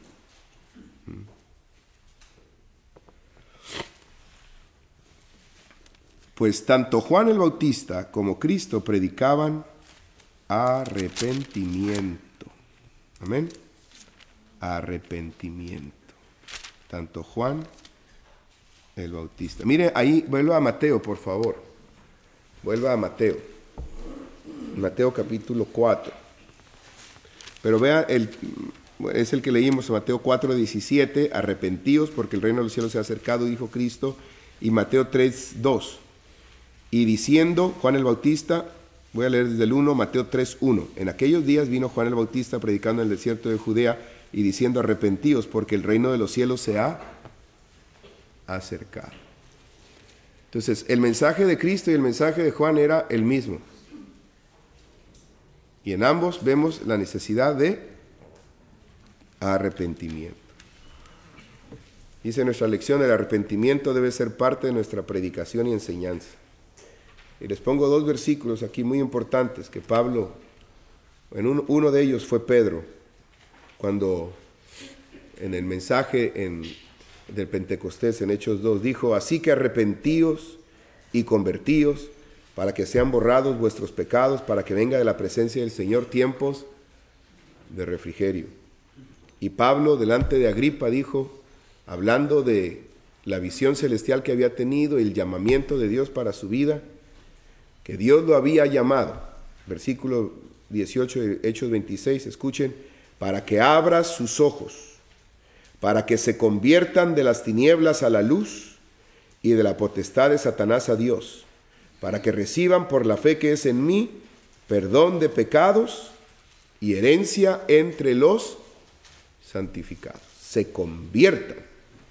Pues tanto Juan el Bautista como Cristo predicaban arrepentimiento. Amén. Arrepentimiento. Tanto Juan el Bautista. Mire, ahí, vuelva a Mateo, por favor. Vuelva a Mateo. Mateo capítulo cuatro. Pero vea, el, es el que leímos, Mateo cuatro diecisiete, arrepentíos porque el reino de los cielos se ha acercado, dijo Cristo. Y Mateo tres dos. Y diciendo, Juan el Bautista, voy a leer desde el uno, Mateo tres uno. En aquellos días vino Juan el Bautista predicando en el desierto de Judea y diciendo, arrepentíos porque el reino de los cielos se ha acercado. Entonces, el mensaje de Cristo y el mensaje de Juan era el mismo. Y en ambos vemos la necesidad de arrepentimiento. Dice nuestra lección, el arrepentimiento debe ser parte de nuestra predicación y enseñanza. Y les pongo dos versículos aquí muy importantes que Pablo, en uno, uno de ellos fue Pedro, cuando en el mensaje en, del Pentecostés en Hechos dos dijo, así que arrepentíos y convertíos para que sean borrados vuestros pecados, para que venga de la presencia del Señor tiempos de refrigerio. Y Pablo delante de Agripa dijo, hablando de la visión celestial que había tenido y el llamamiento de Dios para su vida, que Dios lo había llamado, versículo dieciocho de Hechos veintiséis, escuchen, para que abra sus ojos para que se conviertan de las tinieblas a la luz y de la potestad de Satanás a Dios, para que reciban por la fe que es en mí perdón de pecados y herencia entre los santificados. Se conviertan.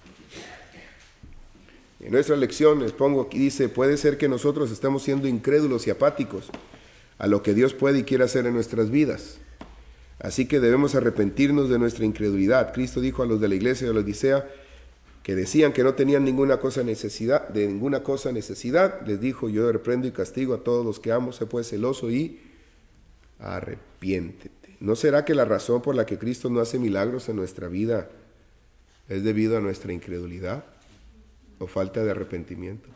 En nuestra lección, les pongo aquí, dice, puede ser que nosotros estemos siendo incrédulos y apáticos a lo que Dios puede y quiere hacer en nuestras vidas. Así que debemos arrepentirnos de nuestra incredulidad. Cristo dijo a los de la iglesia de la Odisea que decían que no tenían ninguna cosa necesidad, de ninguna cosa necesidad, les dijo, yo reprendo y castigo a todos los que amo, sé pues celoso y arrepiéntete. ¿No será que la razón por la que Cristo no hace milagros en nuestra vida es debido a nuestra incredulidad o falta de arrepentimiento?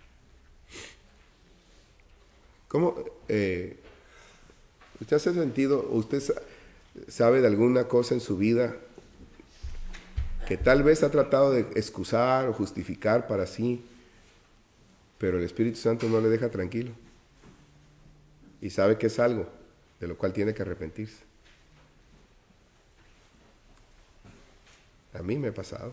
¿Cómo? Eh, ¿Usted hace sentido, usted sabe de alguna cosa en su vida que tal vez ha tratado de excusar o justificar para sí, pero el Espíritu Santo no le deja tranquilo y sabe que es algo de lo cual tiene que arrepentirse? A mí me ha pasado.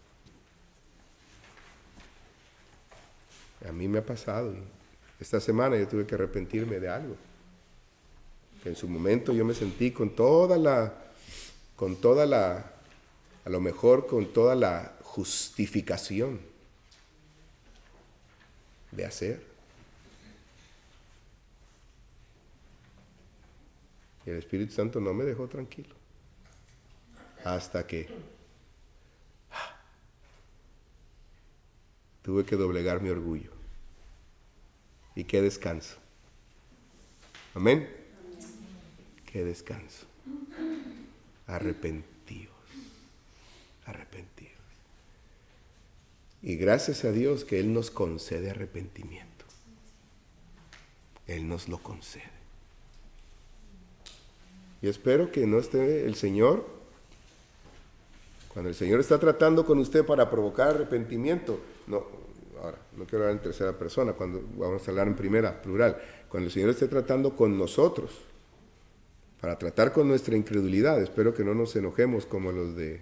A mí me ha pasado. Y esta semana yo tuve que arrepentirme de algo. Que en su momento yo me sentí con toda la, con toda la, a lo mejor con toda la justificación de hacer. Y el Espíritu Santo no me dejó tranquilo. Hasta que tuve que doblegar mi orgullo. Y qué descanso. Amén. Qué descanso. Arrepentidos. Arrepentidos. Y gracias a Dios que Él nos concede arrepentimiento. Él nos lo concede. Y espero que no esté el Señor, cuando el Señor está tratando con usted para provocar arrepentimiento, no, ahora, no quiero hablar en tercera persona, cuando vamos a hablar en primera, plural, cuando el Señor esté tratando con nosotros, para tratar con nuestra incredulidad, espero que no nos enojemos como los de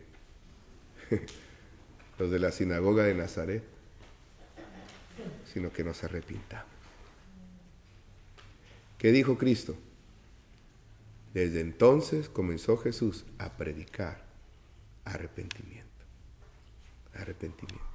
los de la sinagoga de Nazaret, sino que nos arrepintamos. ¿Qué dijo Cristo? Desde entonces comenzó Jesús a predicar arrepentimiento. Arrepentimiento.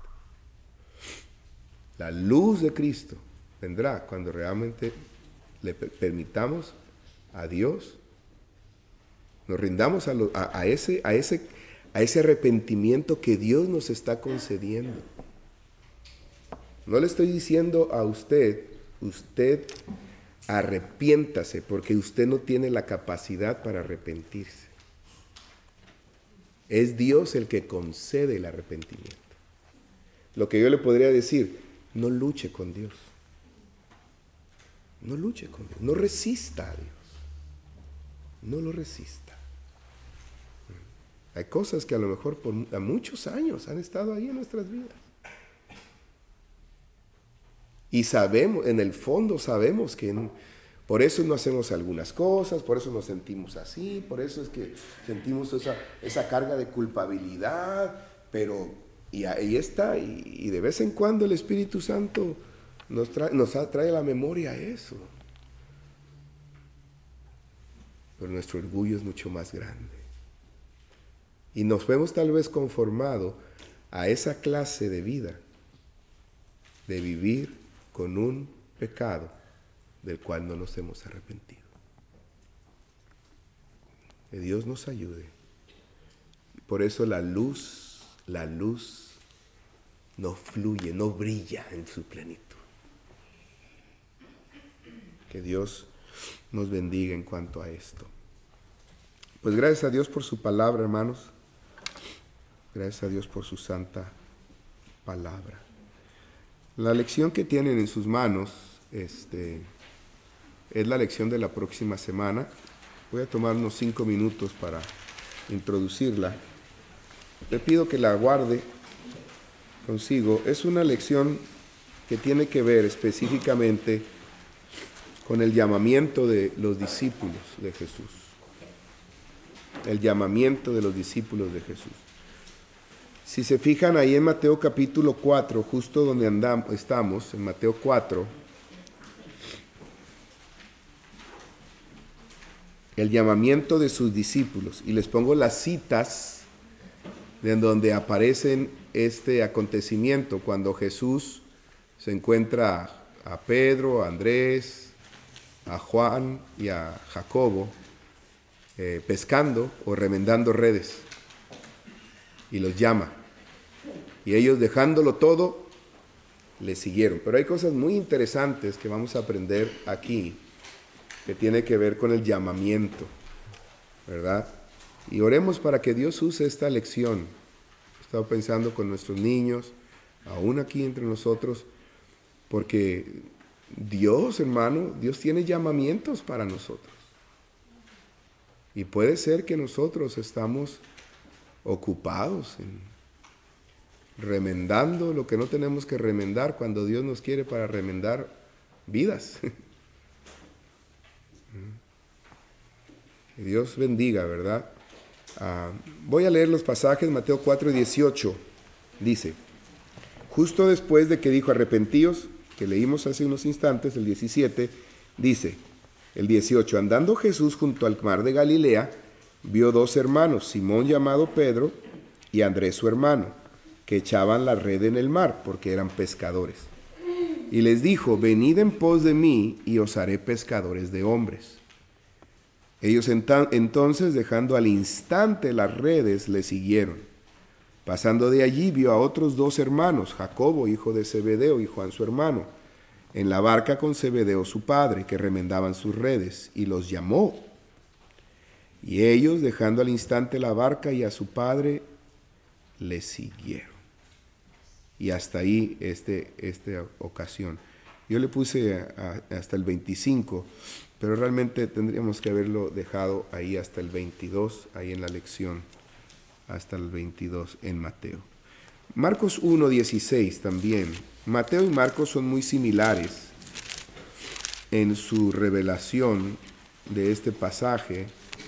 La luz de Cristo vendrá cuando realmente le permitamos a Dios, nos rindamos a, lo, a, a, ese, a, ese, a ese arrepentimiento que Dios nos está concediendo. No le estoy diciendo a usted, usted arrepiéntase, porque usted no tiene la capacidad para arrepentirse. Es Dios el que concede el arrepentimiento. Lo que yo le podría decir, no luche con Dios. No luche con Dios. No resista a Dios. No lo resista. Hay cosas que a lo mejor por a muchos años han estado ahí en nuestras vidas. Y sabemos, en el fondo sabemos que en, por eso no hacemos algunas cosas, por eso nos sentimos así, por eso es que sentimos esa, esa carga de culpabilidad, pero y ahí está, y, y de vez en cuando el Espíritu Santo nos trae, nos trae a la memoria eso. Pero nuestro orgullo es mucho más grande. Y nos vemos tal vez conformado a esa clase de vida, de vivir con un pecado del cual no nos hemos arrepentido. Que Dios nos ayude. Por eso la luz, la luz no fluye, no brilla en su plenitud. Que Dios nos bendiga en cuanto a esto. Pues gracias a Dios por su palabra, hermanos. Gracias a Dios por su santa palabra. La lección que tienen en sus manos este, es la lección de la próxima semana. Voy a tomar unos cinco minutos para introducirla. Le pido que la guarde consigo. Es una lección que tiene que ver específicamente con el llamamiento de los discípulos de Jesús. El llamamiento de los discípulos de Jesús. Si se fijan ahí en Mateo capítulo cuatro, justo donde andamos, estamos, en Mateo cuatro, el llamamiento de sus discípulos, y les pongo las citas de donde aparecen este acontecimiento, cuando Jesús se encuentra a Pedro, a Andrés, a Juan y a Jacobo eh, pescando o remendando redes, y los llama, y ellos dejándolo todo, le siguieron. Pero hay cosas muy interesantes que vamos a aprender aquí, que tiene que ver con el llamamiento, ¿verdad? Y oremos para que Dios use esta lección. He estado pensando con nuestros niños, aún aquí entre nosotros, porque Dios, hermano, Dios tiene llamamientos para nosotros. Y puede ser que nosotros estamos ocupados en remendando lo que no tenemos que remendar, cuando Dios nos quiere para remendar vidas. Que Dios bendiga, ¿verdad? Uh, voy a leer los pasajes. Mateo cuatro, dieciocho dice: justo después de que dijo arrepentíos, que leímos hace unos instantes, el diecisiete, dice, el dieciocho, andando Jesús junto al mar de Galilea, vio dos hermanos, Simón llamado Pedro y Andrés su hermano, que echaban la red en el mar, porque eran pescadores. Y les dijo, venid en pos de mí, y os haré pescadores de hombres. Ellos entonces, dejando al instante las redes, le siguieron. Pasando de allí, vio a otros dos hermanos, Jacobo, hijo de Zebedeo, y Juan su hermano, en la barca con Zebedeo su padre, que remendaban sus redes, y los llamó. Y ellos, dejando al instante la barca y a su padre, le siguieron. Y hasta ahí este, esta ocasión. Yo le puse a, a, hasta el veinticinco, pero realmente tendríamos que haberlo dejado ahí hasta el veintidós, ahí en la lección, hasta el veintidós en Mateo. Marcos uno, dieciséis también. Mateo y Marcos son muy similares en su revelación de este pasaje.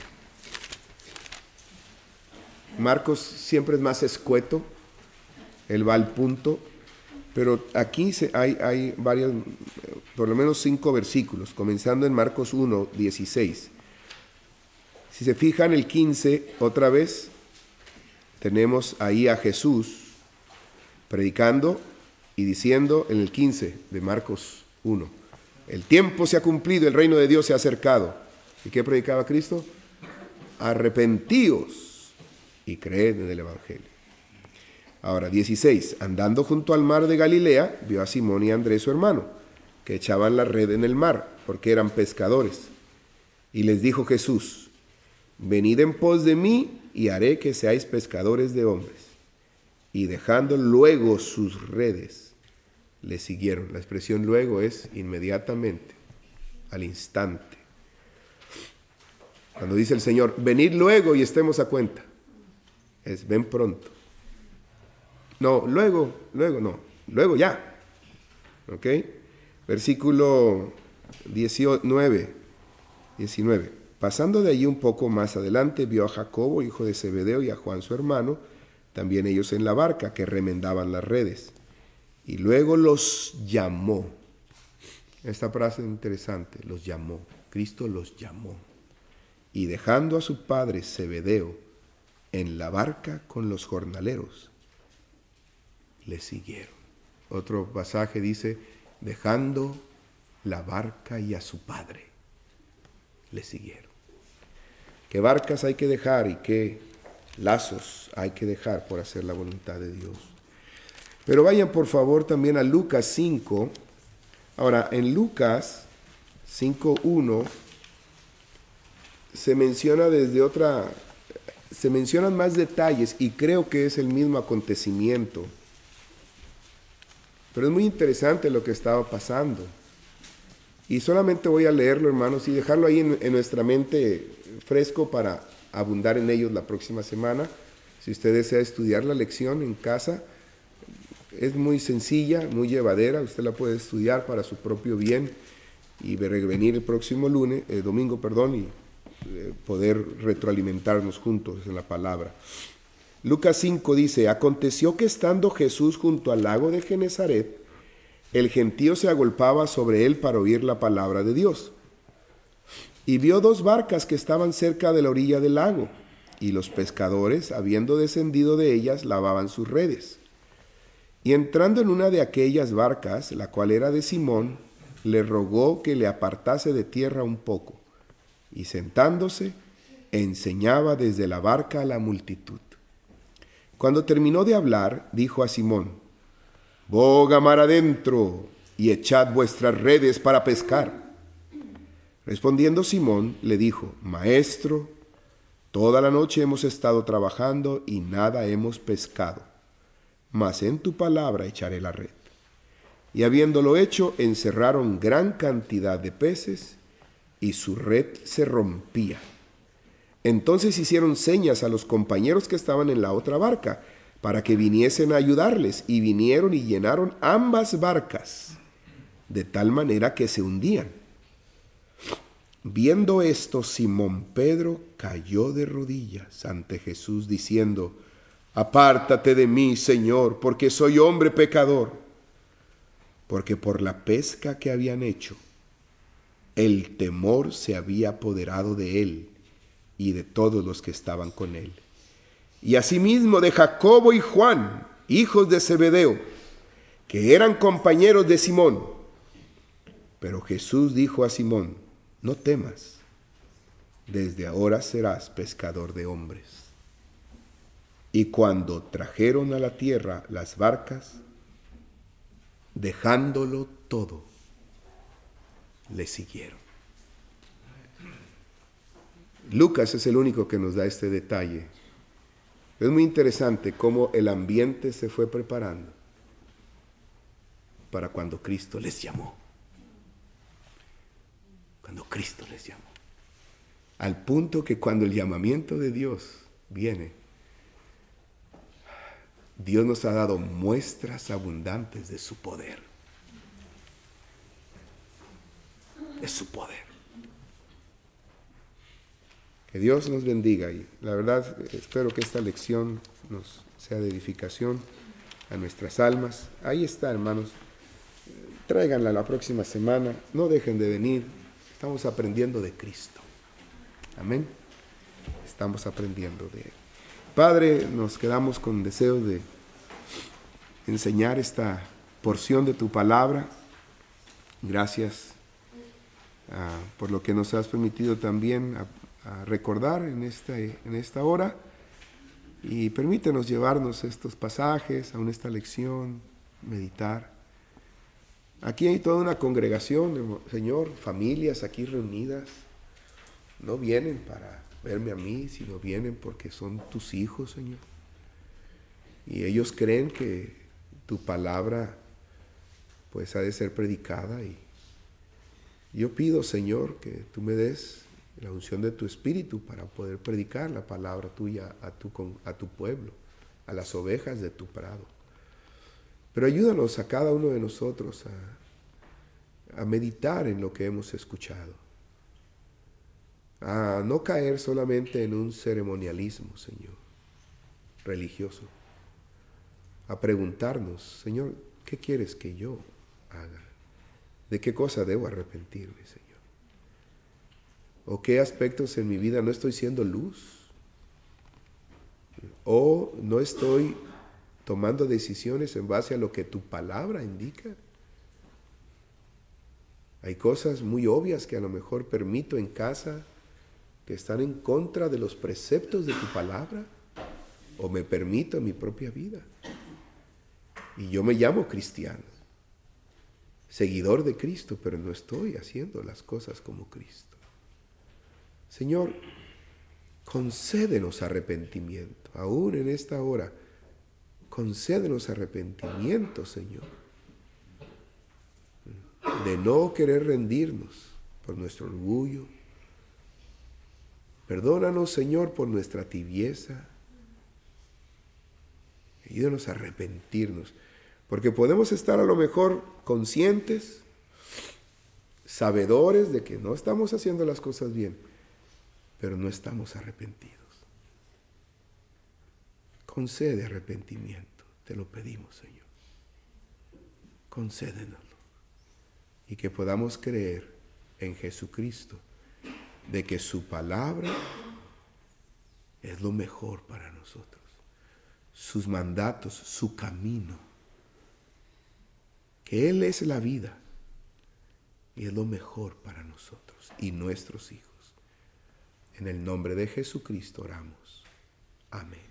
Marcos siempre es más escueto, él va al punto, pero aquí se, hay, hay varios, por lo menos cinco versículos, comenzando en Marcos uno, dieciséis. Si se fijan el quince, otra vez, tenemos ahí a Jesús predicando y diciendo en el quince de Marcos uno, el tiempo se ha cumplido, el reino de Dios se ha acercado. ¿Y qué predicaba Cristo? Arrepentíos y creed en el Evangelio. Ahora, dieciséis, andando junto al mar de Galilea, vio a Simón y a Andrés su hermano, que echaban la red en el mar, porque eran pescadores. Y les dijo Jesús, venid en pos de mí, y haré que seáis pescadores de hombres. Y dejando luego sus redes, le siguieron. La expresión luego es inmediatamente, al instante. Cuando dice el Señor, venid luego y estemos a cuenta, es ven pronto. No, luego, luego no, luego ya. ¿Ok? Versículo diecinueve. Pasando de allí un poco más adelante, vio a Jacobo, hijo de Zebedeo, y a Juan su hermano, también ellos en la barca, que remendaban las redes. Y luego los llamó. Esta frase es interesante, los llamó. Cristo los llamó. Y dejando a su padre Zebedeo en la barca con los jornaleros, le siguieron. Otro pasaje dice, dejando la barca y a su padre, le siguieron. ¿Qué barcas hay que dejar y qué lazos hay que dejar por hacer la voluntad de Dios? Pero vayan por favor también a Lucas cinco. Ahora, en Lucas cinco uno se menciona desde otra, se mencionan más detalles y creo que es el mismo acontecimiento. Pero es muy interesante lo que estaba pasando. Y solamente voy a leerlo, hermanos, y dejarlo ahí en, en nuestra mente fresco para abundar en ellos la próxima semana. Si usted desea estudiar la lección en casa, es muy sencilla, muy llevadera. Usted la puede estudiar para su propio bien y venir el próximo lunes, eh, domingo, perdón, y eh, poder retroalimentarnos juntos en la palabra. Lucas cinco dice, aconteció que estando Jesús junto al lago de Genezaret, el gentío se agolpaba sobre él para oír la palabra de Dios. Y vio dos barcas que estaban cerca de la orilla del lago, y los pescadores, habiendo descendido de ellas, lavaban sus redes. Y entrando en una de aquellas barcas, la cual era de Simón, le rogó que le apartase de tierra un poco, y sentándose, enseñaba desde la barca a la multitud. Cuando terminó de hablar, dijo a Simón, boga mar adentro, y echad vuestras redes para pescar. Respondiendo Simón, le dijo, Maestro, toda la noche hemos estado trabajando y nada hemos pescado, mas en tu palabra echaré la red. Y habiéndolo hecho, encerraron gran cantidad de peces, y su red se rompía. Entonces hicieron señas a los compañeros que estaban en la otra barca, para que viniesen a ayudarles, y vinieron y llenaron ambas barcas, de tal manera que se hundían. Viendo esto, Simón Pedro cayó de rodillas ante Jesús, diciendo, apártate de mí, Señor, porque soy hombre pecador. Porque por la pesca que habían hecho, el temor se había apoderado de él y de todos los que estaban con él. Y asimismo de Jacobo y Juan, hijos de Zebedeo, que eran compañeros de Simón. Pero Jesús dijo a Simón, no temas, desde ahora serás pescador de hombres. Y cuando trajeron a la tierra las barcas, dejándolo todo, le siguieron. Lucas es el único que nos da este detalle. Es muy interesante cómo el ambiente se fue preparando para cuando Cristo les llamó. Cuando Cristo les llamó. Al punto que cuando el llamamiento de Dios viene, Dios nos ha dado muestras abundantes de su poder. De su poder. Que Dios nos bendiga y la verdad espero que esta lección nos sea de edificación a nuestras almas. Ahí está, hermanos. Tráiganla la próxima semana. No dejen de venir. Estamos aprendiendo de Cristo. Amén. Estamos aprendiendo de Él. Padre, nos quedamos con deseo de enseñar esta porción de tu palabra. Gracias uh, por lo que nos has permitido también a, a recordar en esta, en esta hora. Y permítenos llevarnos estos pasajes, aún esta lección, meditar. Aquí hay toda una congregación, Señor, familias aquí reunidas. No vienen para verme a mí, sino vienen porque son tus hijos, Señor. Y ellos creen que tu palabra pues ha de ser predicada. Y yo pido, Señor, que tú me des la unción de tu Espíritu para poder predicar la palabra tuya a tu, a tu pueblo, a las ovejas de tu prado. Pero ayúdanos a cada uno de nosotros a, a meditar en lo que hemos escuchado, a no caer solamente en un ceremonialismo, Señor, religioso, a preguntarnos, Señor, ¿qué quieres que yo haga? ¿De qué cosa debo arrepentirme, Señor? ¿O qué aspectos en mi vida no estoy siendo luz? ¿O no estoy tomando decisiones en base a lo que tu palabra indica? Hay cosas muy obvias que a lo mejor permito en casa que están en contra de los preceptos de tu palabra, o me permito en mi propia vida. Y yo me llamo cristiano, seguidor de Cristo, pero no estoy haciendo las cosas como Cristo. Señor, concédenos arrepentimiento, aún en esta hora. Concédenos arrepentimiento, Señor, de no querer rendirnos por nuestro orgullo. Perdónanos, Señor, por nuestra tibieza. Ayúdanos a arrepentirnos, porque podemos estar a lo mejor conscientes, sabedores de que no estamos haciendo las cosas bien, pero no estamos arrepentidos. Concede arrepentimiento, te lo pedimos, Señor. Concédenoslo. Y que podamos creer en Jesucristo, de que su palabra es lo mejor para nosotros. Sus mandatos, su camino. Que Él es la vida y es lo mejor para nosotros y nuestros hijos. En el nombre de Jesucristo oramos. Amén.